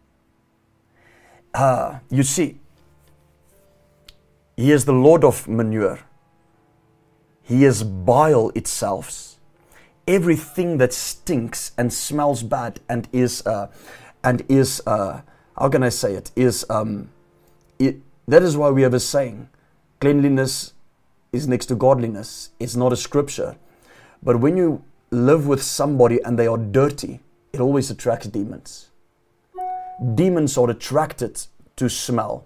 Uh, you see, he is the Lord of manure. He is bile itself. Everything that stinks and smells bad and is, uh, and is, uh, how can I say it? Is um, it, that is why we have a saying, cleanliness is next to godliness. It's not a scripture. But when you live with somebody and they are dirty, it always attracts demons. Demons are attracted to smell.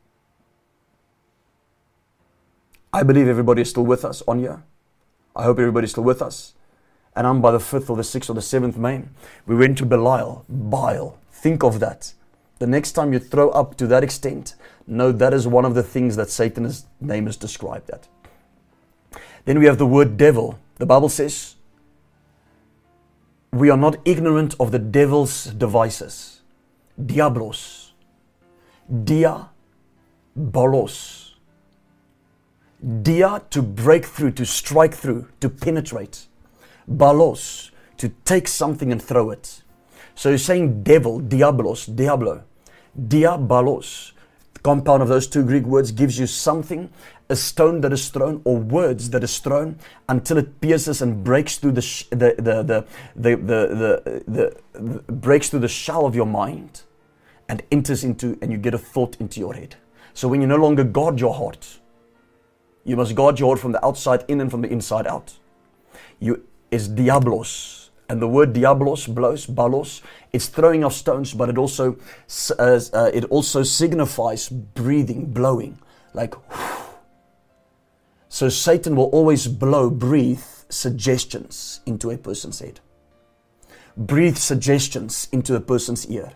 I believe everybody is still with us on here. I hope everybody's still with us. And I'm by the fifth or the sixth or the seventh main. We went to Belial, bile. Think of that. The next time you throw up to that extent, know that is one of the things that Satan's name is described at. Then we have the word devil. The Bible says, we are not ignorant of the devil's devices. Diablos. Dia, balos. Dia, to break through, to strike through, to penetrate. Balos, to take something and throw it. So you're saying devil, diablos, diablo. Dia, balos. The compound of those two Greek words gives you something, a stone that is thrown, or words that is thrown until it pierces and breaks through the sh- the, the, the, the, the, the, the breaks through the shell of your mind and enters into, and you get a thought into your head. So when you no longer guard your heart, you must guard your heart from the outside in and from the inside out. You is diablos. And the word diablos, blos, balos, it's throwing of stones, but it also uh, uh, it also signifies breathing, blowing, like. Whew. So Satan will always blow, breathe suggestions into a person's head, breathe suggestions into a person's ear.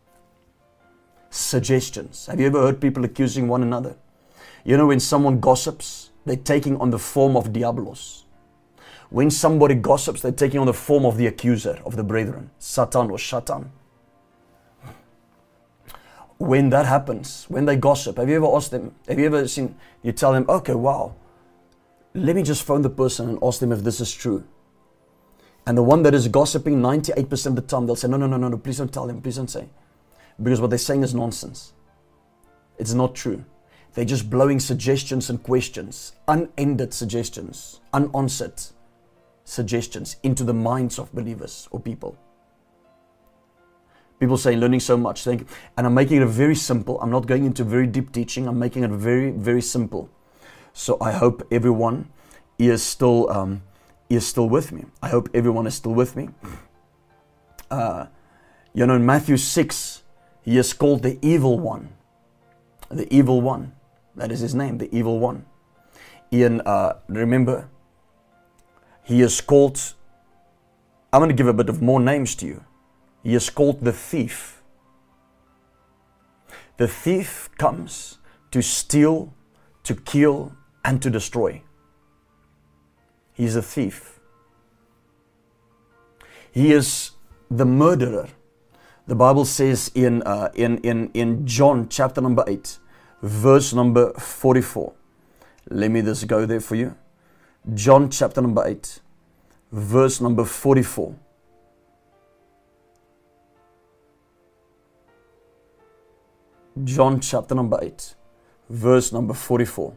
Suggestions. Have you ever heard people accusing one another? You know, when someone gossips, they're taking on the form of diablos. When somebody gossips, they're taking on the form of the accuser of the brethren, Satan or Shatan. When that happens, when they gossip, have you ever asked them, have you ever seen, you tell them, okay, wow, let me just phone the person and ask them if this is true. And the one that is gossiping ninety-eight percent of the time, they'll say, no, no, no, no, no, please don't tell him, please don't say. Because what they're saying is nonsense. It's not true. They're just blowing suggestions and questions, unended suggestions, unanswered suggestions into the minds of believers or people. People say learning so much, think, and I'm making it very simple. I'm not going into very deep teaching. I'm making it very, very simple. So I hope everyone is still um, is still with me. I hope everyone is still with me. Uh, you know, in Matthew six, he is called the evil one. The evil one. That is his name, the evil one. Ian, uh, remember, he is called, I'm going to give a bit of more names to you. He is called the thief. The thief comes to steal, to kill, and to destroy. He's a thief. He is the murderer. The Bible says in, uh, in, in, in John chapter number eight, verse number forty-four. Let me just go there for you. John chapter number eight, verse number forty-four. John chapter number eight, verse number forty-four.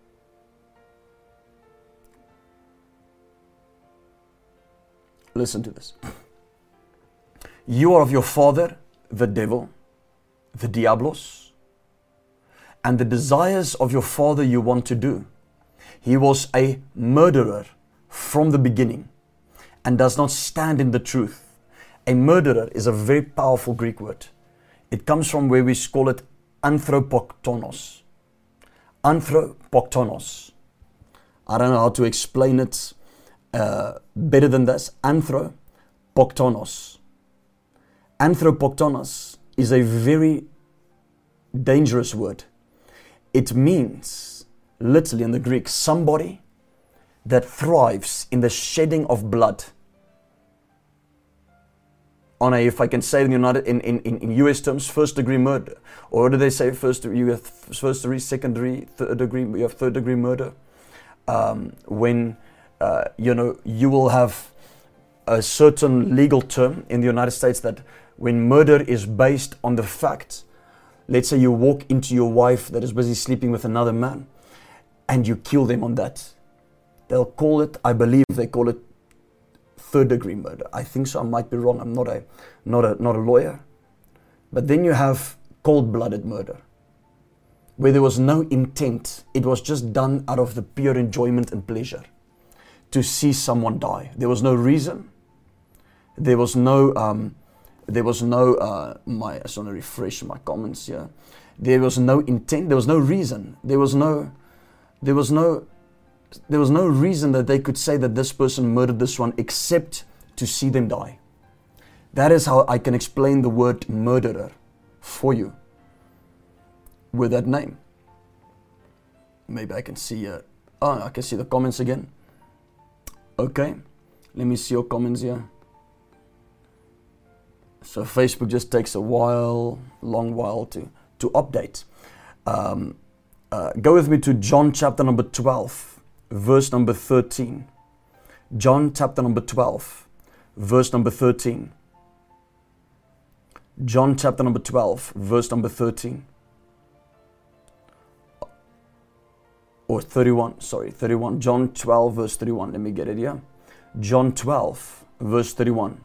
Listen to this. You are of your father, the devil, the diablos, and the desires of your father you want to do. He was a murderer from the beginning and does not stand in the truth. A murderer is a very powerful Greek word. It comes from where we call it anthropoktonos. Anthropoktonos. I don't know how to explain it uh, better than this. Anthropoktonos. Anthropoktonos is a very dangerous word. It means, literally in the Greek, somebody that thrives in the shedding of blood. On a, if I can say it in United in, in, in U S terms, first degree murder. Or what do they say? First, you have first degree, second degree, third degree, you have third degree murder. Um, when uh, you know, you will have a certain legal term in the United States that when murder is based on the fact, let's say you walk into your wife that is busy sleeping with another man and you kill them on that. They'll call it, I believe they call it third degree murder. I think so, I might be wrong. I'm not a not a not a lawyer. But then you have cold-blooded murder, where there was no intent. It was just done out of the pure enjoyment and pleasure to see someone die. There was no reason. There was no um There was no, uh, my, I just want to refresh my comments here. There was no intent, there was no reason. There was no, there was no, there was no reason that they could say that this person murdered this one except to see them die. That is how I can explain the word murderer for you with that name. Maybe I can see, uh, oh, I can see the comments again. Okay, let me see your comments here. So Facebook just takes a while, long while to, to update. Um, uh, go with me to John chapter number twelve, verse number thirteen. John chapter number twelve, verse number thirteen. John chapter number twelve, verse number thirteen. Or thirty-one, sorry, thirty-one. John twelve, verse thirty-one. Let me get it here. John twelve, verse thirty-one.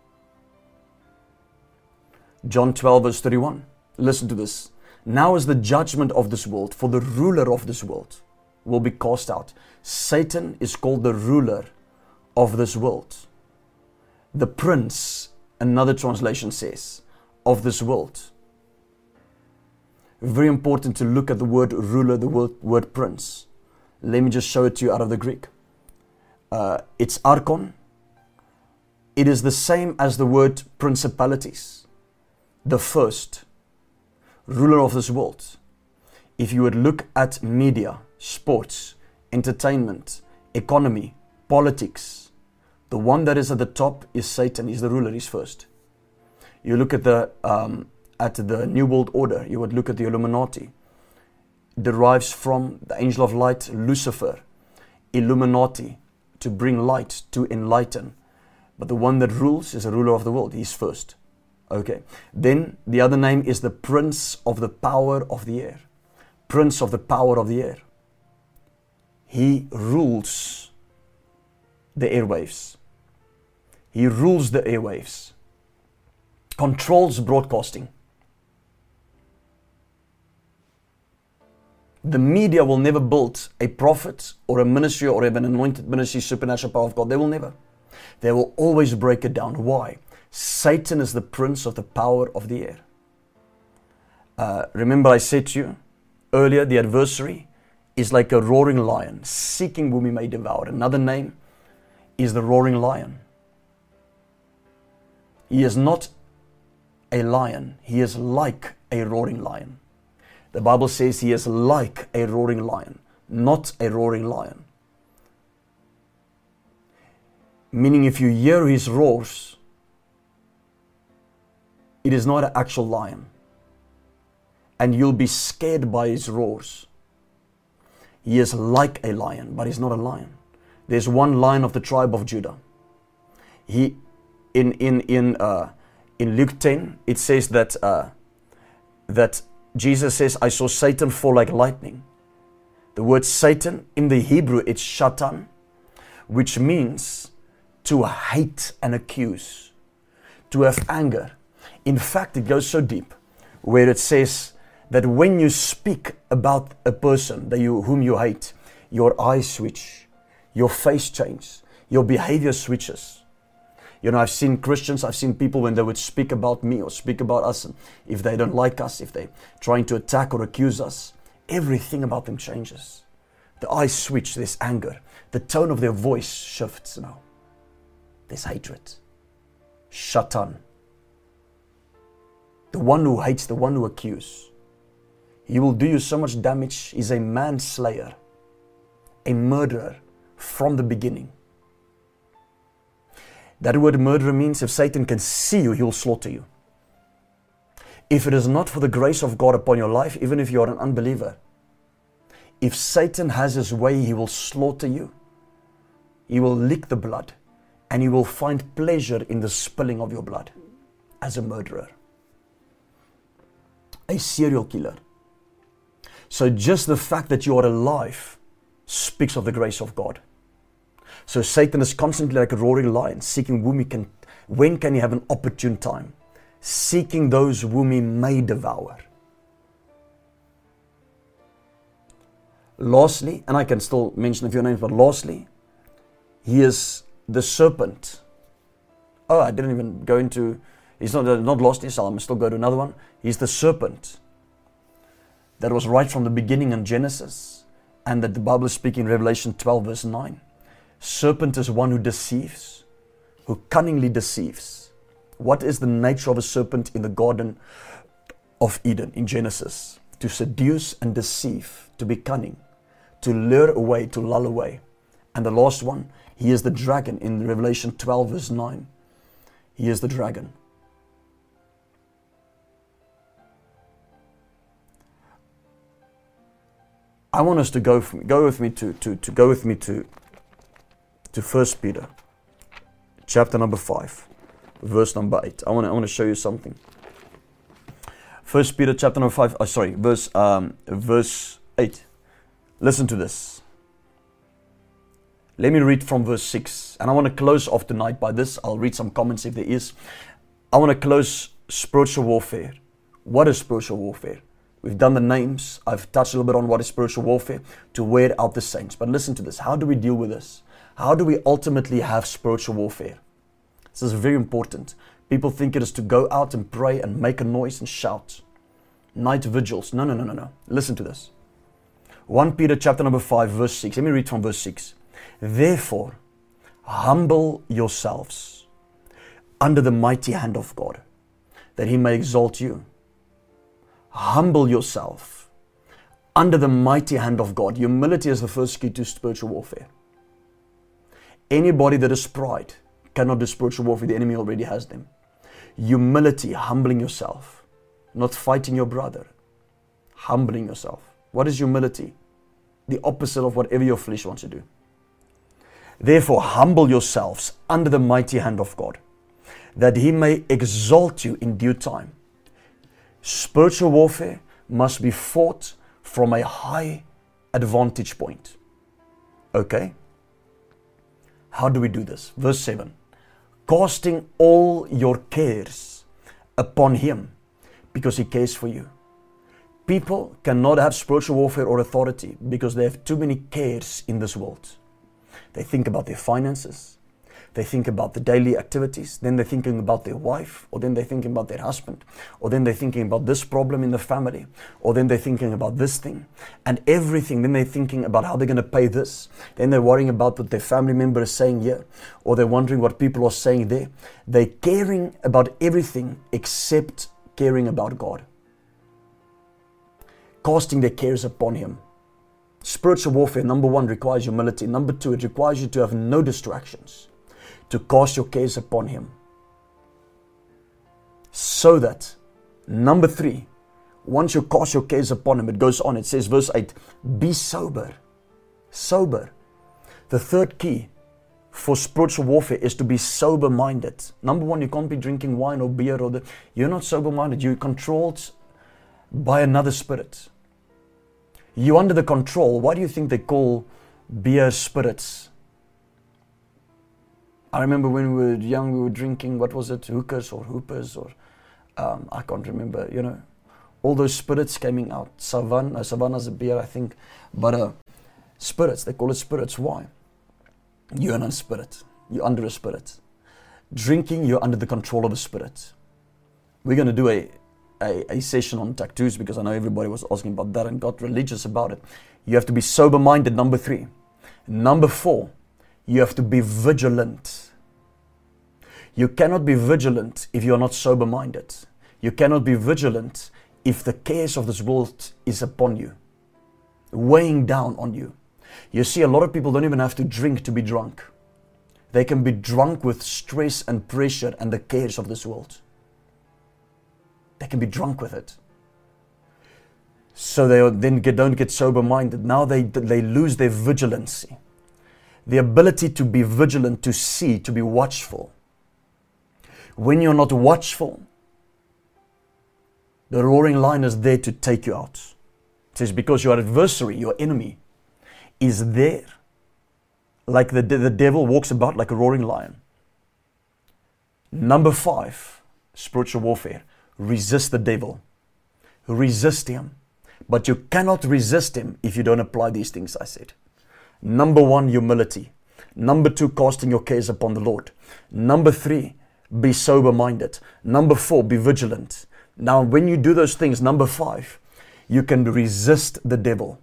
John twelve, verse thirty-one. Listen to this. Now is the judgment of this world, for the ruler of this world will be cast out. Satan is called the ruler of this world. The prince, another translation says, of this world. Very important to look at the word ruler, the word, word prince. Let me just show it to you out of the Greek. Uh, it's archon. It is the same as the word principalities. The first ruler of this world. If you would look at media, sports, entertainment, economy, politics, the one that is at the top is Satan. He's the ruler. He's first. You look at the um, at the New World Order. You would look at the Illuminati. It derives from the angel of light, Lucifer. Illuminati, to bring light, to enlighten. But the one that rules is a ruler of the world. He's first. Okay. Then the other name is the Prince of the Power of the Air. Prince of the Power of the Air. He rules the airwaves. He rules the airwaves. Controls broadcasting. The media will never build a prophet or a ministry or an anointed ministry, supernatural power of God. They will never. They will always break it down. Why? Satan is the prince of the power of the air. Uh, remember I said to you earlier, the adversary is like a roaring lion, seeking whom he may devour. Another name is the roaring lion. He is not a lion. He is like a roaring lion. The Bible says he is like a roaring lion, not a roaring lion. Meaning if you hear his roars, it is not an actual lion. And you'll be scared by his roars. He is like a lion, but he's not a lion. There's one lion of the tribe of Judah. He, in in in uh, in Luke ten, it says that uh, that Jesus says, "I saw Satan fall like lightning." The word Satan in the Hebrew, it's shatan, which means to hate and accuse, to have anger. In fact, it goes so deep, where it says that when you speak about a person that you whom you hate, your eyes switch, your face changes, your behavior switches. You know, I've seen Christians, I've seen people when they would speak about me or speak about us, and if they don't like us, if they're trying to attack or accuse us, everything about them changes. The eyes switch, there's anger. The tone of their voice shifts now. There's hatred. Shatan. The one who hates, the one who accuses. He will do you so much damage. He's a manslayer, a murderer from the beginning. That word murderer means if Satan can see you, he will slaughter you. If it is not for the grace of God upon your life, even if you are an unbeliever, if Satan has his way, he will slaughter you. He will lick the blood, and he will find pleasure in the spilling of your blood as a murderer, a serial killer. So just the fact that you are alive speaks of the grace of God. So Satan is constantly like a roaring lion, seeking whom he can, when can he have an opportune time? Seeking those whom he may devour. Lastly, and I can still mention a few names, but lastly, he is the serpent. Oh, I didn't even go into, he's not, not lastly, so I'm still go to another one. He's the serpent that was right from the beginning in Genesis, and that the Bible is speaking in Revelation twelve verse nine. Serpent is one who deceives, who cunningly deceives. What is the nature of a serpent in the Garden of Eden in Genesis? To seduce and deceive, to be cunning, to lure away, to lull away. And the last one, he is the dragon in Revelation twelve verse nine. He is the dragon. I want us to go go with me to to to go with me to to First Peter, chapter number five, verse number eight. I want to I want to show you something. First Peter, chapter number five. Oh, sorry, verse um verse eight. Listen to this. Let me read from verse six, and I want to close off tonight by this. I'll read some comments if there is. I want to close spiritual warfare. What is spiritual warfare? We've done the names. I've touched a little bit on what is spiritual warfare to wear out the saints. But listen to this. How do we deal with this? How do we ultimately have spiritual warfare? This is very important. People think it is to go out and pray and make a noise and shout. Night vigils. No, no, no, no, no. Listen to this. First Peter chapter number five, verse six. Let me read from verse six. Therefore, humble yourselves under the mighty hand of God, that he may exalt you. Humble yourself under the mighty hand of God. Humility is the first key to spiritual warfare. Anybody that is pride cannot do spiritual warfare. The enemy already has them. Humility, humbling yourself, not fighting your brother, humbling yourself. What is humility? The opposite of whatever your flesh wants to do. Therefore, humble yourselves under the mighty hand of God, that He may exalt you in due time. Spiritual warfare must be fought from a high advantage point. Okay? How do we do this? Verse seven. Casting all your cares upon Him, because He cares for you. People cannot have spiritual warfare or authority because they have too many cares in this world. They think about their finances. They think about the daily activities. Then they're thinking about their wife, or then they're thinking about their husband, or then they're thinking about this problem in the family, or then they're thinking about this thing and everything. Then they're thinking about how they're going to pay this. Then they're worrying about what their family member is saying here, or they're wondering what people are saying there. They're caring about everything except caring about God. Casting their cares upon Him. Spiritual warfare, number one, requires humility. Number two, it requires you to have no distractions, to cast your cares upon Him. So that, number three, once you cast your cares upon Him, it goes on, it says, verse eight, be sober. Sober. The third key for spiritual warfare is to be sober-minded. Number one, you can't be drinking wine or beer, or the, you're not sober-minded. You're controlled by another spirit. You're under the control. Why do you think they call beer spirits? I remember when we were young, we were drinking, what was it, hookers or hoopers, or um, I can't remember, you know. All those spirits coming out. Savannah, Savannah's a beer, I think. But uh, spirits, they call it spirits. Why? You're in a spirit. You're under a spirit. Drinking, you're under the control of a spirit. We're going to do a A, a session on tattoos because I know everybody was asking about that and got religious about it. You have to be sober-minded, number three. Number four, you have to be vigilant. You cannot be vigilant if you are not sober-minded. You cannot be vigilant if the cares of this world is upon you, weighing down on you. You see, a lot of people don't even have to drink to be drunk. They can be drunk with stress and pressure and the cares of this world. They can be drunk with it. So they then get, don't get sober-minded. Now they, they lose their vigilancy. The ability to be vigilant, to see, to be watchful. When you're not watchful, the roaring lion is there to take you out. It says because your adversary, your enemy, is there. Like the, the devil walks about like a roaring lion. Number five, spiritual warfare. Resist the devil. Resist him. But you cannot resist him if you don't apply these things I said. Number one, humility. Number two, casting your cares upon the Lord. Number three, be sober-minded. Number four, be vigilant. Now, when you do those things, number five, you can resist the devil.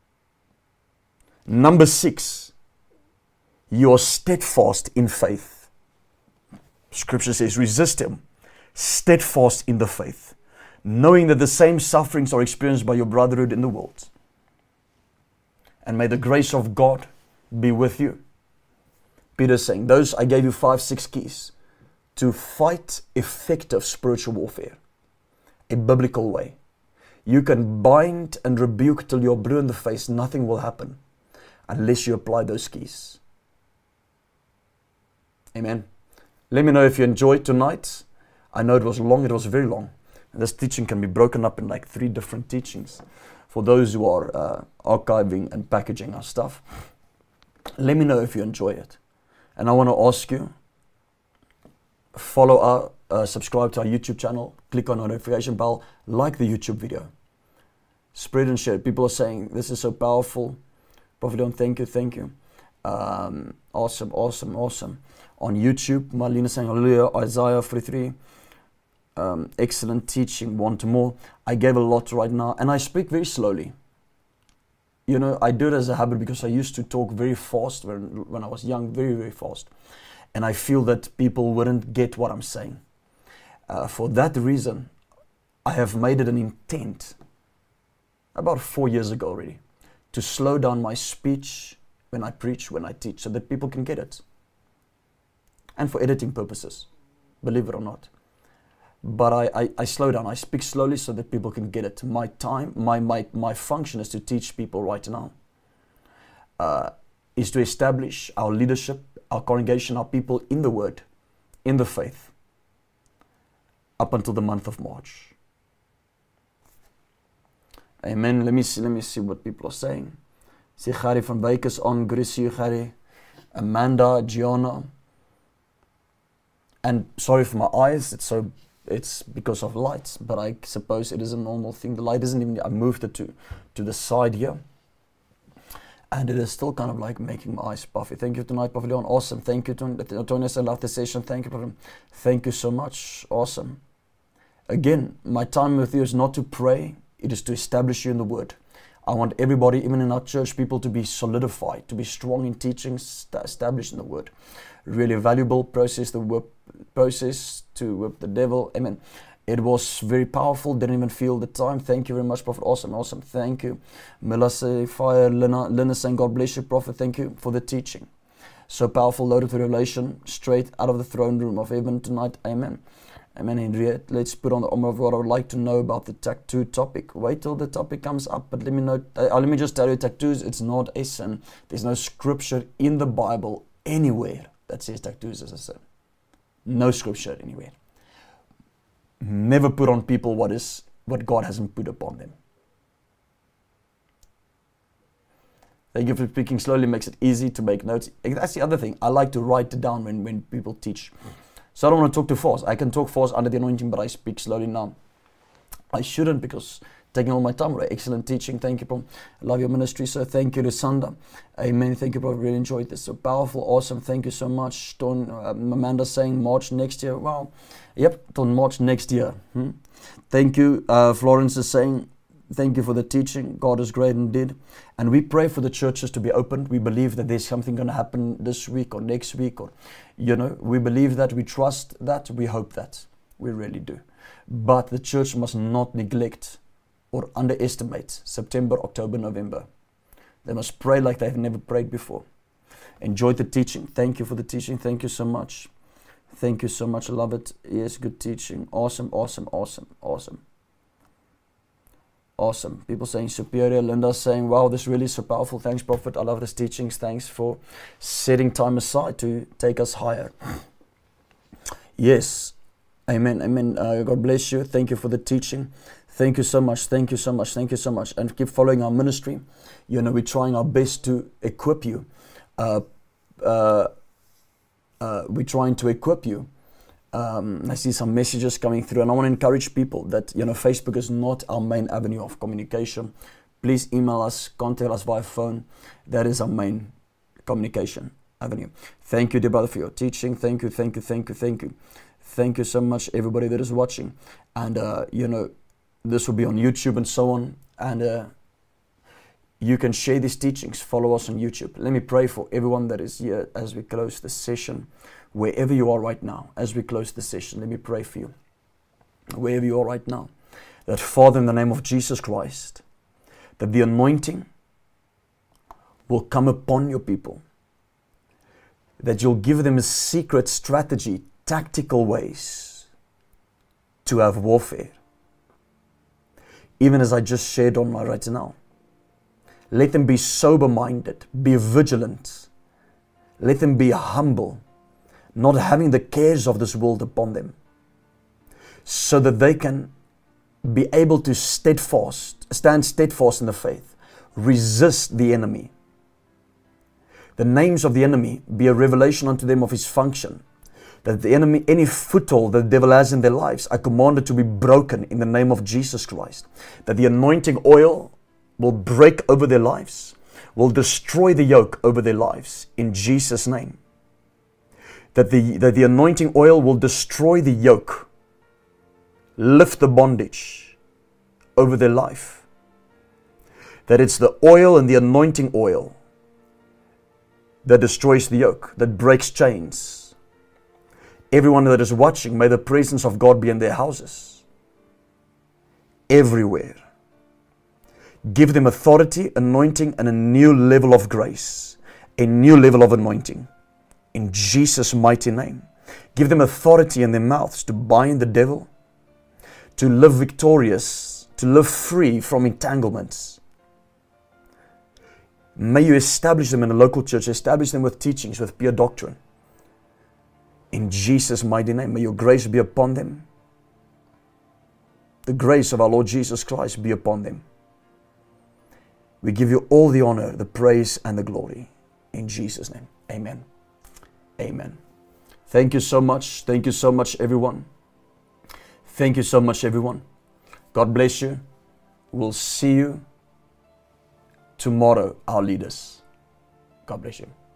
Number six, you are steadfast in faith. Scripture says, resist him. Steadfast in the faith, knowing that the same sufferings are experienced by your brotherhood in the world. And may the grace of God be with you. Peter is saying, those I gave you five, six keys to fight effective spiritual warfare, a biblical way. You can bind and rebuke till you're blue in the face. Nothing will happen unless you apply those keys. Amen. Let me know if you enjoyed tonight. I know it was long, it was very long. And this teaching can be broken up in like three different teachings for those who are uh, archiving and packaging our stuff. Let me know if you enjoy it. And I want to ask you, follow our, uh, subscribe to our YouTube channel, click on our notification bell, like the YouTube video. Spread and share. People are saying, this is so powerful. Prophet Don, thank you, thank you. Um, awesome, awesome, awesome. On YouTube, Marlene saying, hallelujah, Isaiah forty-three. Um, excellent teaching, want more. I gave a lot right now, and I speak very slowly. You know, I do it as a habit because I used to talk very fast when, when I was young, very, very fast. And I feel that people wouldn't get what I'm saying. Uh, for that reason, I have made it an intent, about four years ago already, to slow down my speech when I preach, when I teach, so that people can get it. And for editing purposes, believe it or not. But I, I, I slow down. I speak slowly so that people can get it. My time, my my, my function is to teach people right now. Uh, is to establish our leadership, our congregation, our people in the Word, in the faith, up until the month of March. Amen. Let me see, let me see what people are saying. See, Gary van Wyk is on. Good to see you, Gary. Amanda, Gianna. And sorry for my eyes, it's so it's because of lights, but I suppose it is a normal thing. The light isn't even, I moved it to, to the side here. And it is still kind of like making my eyes puffy. Thank you tonight, Prophet Leon. Awesome. Thank you, Tony. I love the session. Thank you, Prophet. Thank you so much. Awesome. Again, my time with you is not to pray. It is to establish you in the Word. I want everybody, even in our church, people to be solidified, to be strong in teaching, st- established in the Word. Really valuable process, the whip, process to whip the devil. Amen. It was very powerful. Didn't even feel the time. Thank you very much, Prophet. Awesome, awesome. Thank you. Melissa, Fire, Lina, Lina saying, God bless you, Prophet. Thank you for the teaching. So powerful, loaded with revelation, straight out of the throne room of heaven tonight. Amen. Amen, Henriette. Let's put on the armor of God. I would like to know about the tattoo topic. Wait till the topic comes up, but let me know. Uh, let me just tell you, tattoos, it's not a sin. There's no scripture in the Bible anywhere that says tattoos is a sin. No scripture anywhere. Never put on people what is what God hasn't put upon them. Thank you for speaking slowly. Makes it easy to make notes. That's the other thing. I like to write it down when, when people teach. So I don't want to talk too fast. I can talk fast under the anointing, but I speak slowly now. I shouldn't, because taking all my time away. Excellent teaching. Thank you, bro. I love your ministry. So thank you to Sanda. Amen. Thank you, bro. Really enjoyed this. So powerful. Awesome. Thank you so much. Don, uh, Amanda saying March next year. Wow. Yep. Till March next year. Hmm? Thank you. Uh, Florence is saying, thank you for the teaching. God is great indeed. And we pray for the churches to be opened. We believe that there's something going to happen this week or next week. Or, you know, we believe that. We trust that. We hope that. We really do. But the church must not neglect or underestimate September, October, November. They must pray like they've never prayed before. Enjoyed the teaching. Thank you for the teaching. Thank you so much. Thank you so much. I love it. Yes, good teaching. Awesome, awesome, awesome, awesome. Awesome. People saying superior. Linda saying, wow, this really is so powerful. Thanks, Prophet. I love these teachings. Thanks for setting time aside to take us higher. Yes. Amen. Amen. Uh, God bless you. Thank you for the teaching. Thank you so much. Thank you so much. Thank you so much. And keep following our ministry. You know, we're trying our best to equip you. Uh, uh, uh, we're trying to equip you. Um, I see some messages coming through, and I want to encourage people that, you know, Facebook is not our main avenue of communication. Please email us, contact us via phone. That is our main communication avenue. Thank you, dear brother, for your teaching. Thank you, thank you, thank you, thank you. Thank you so much, everybody that is watching. And, uh, you know, this will be on YouTube and so on. And uh, you can share these teachings. Follow us on YouTube. Let me pray for everyone that is here as we close the session. Wherever you are right now, as we close the session, let me pray for you. Wherever you are right now, that Father, in the name of Jesus Christ, that the anointing will come upon your people, that you'll give them a secret strategy, tactical ways to have warfare. Even as I just shared on my right now, let them be sober-minded, be vigilant, let them be humble, not having the cares of this world upon them, so that they can be able to steadfast, stand steadfast in the faith, resist the enemy. The names of the enemy be a revelation unto them of his function, that the enemy, any foothold that the devil has in their lives, are commanded to be broken in the name of Jesus Christ, that the anointing oil will break over their lives, will destroy the yoke over their lives in Jesus' name. That the, that the anointing oil will destroy the yoke, lift the bondage over their life. That it's the oil and the anointing oil that destroys the yoke, that breaks chains. Everyone that is watching, may the presence of God be in their houses. Everywhere. Give them authority, anointing, and a new level of grace, a new level of anointing. In Jesus' mighty name. Give them authority in their mouths to bind the devil, to live victorious, to live free from entanglements. May you establish them in a local church, establish them with teachings, with pure doctrine. In Jesus' mighty name, may your grace be upon them. The grace of our Lord Jesus Christ be upon them. We give you all the honor, the praise, and the glory. In Jesus' name, amen. Amen. Thank you so much. Thank you so much, everyone. Thank you so much, everyone. God bless you. We'll see you tomorrow, our leaders. God bless you.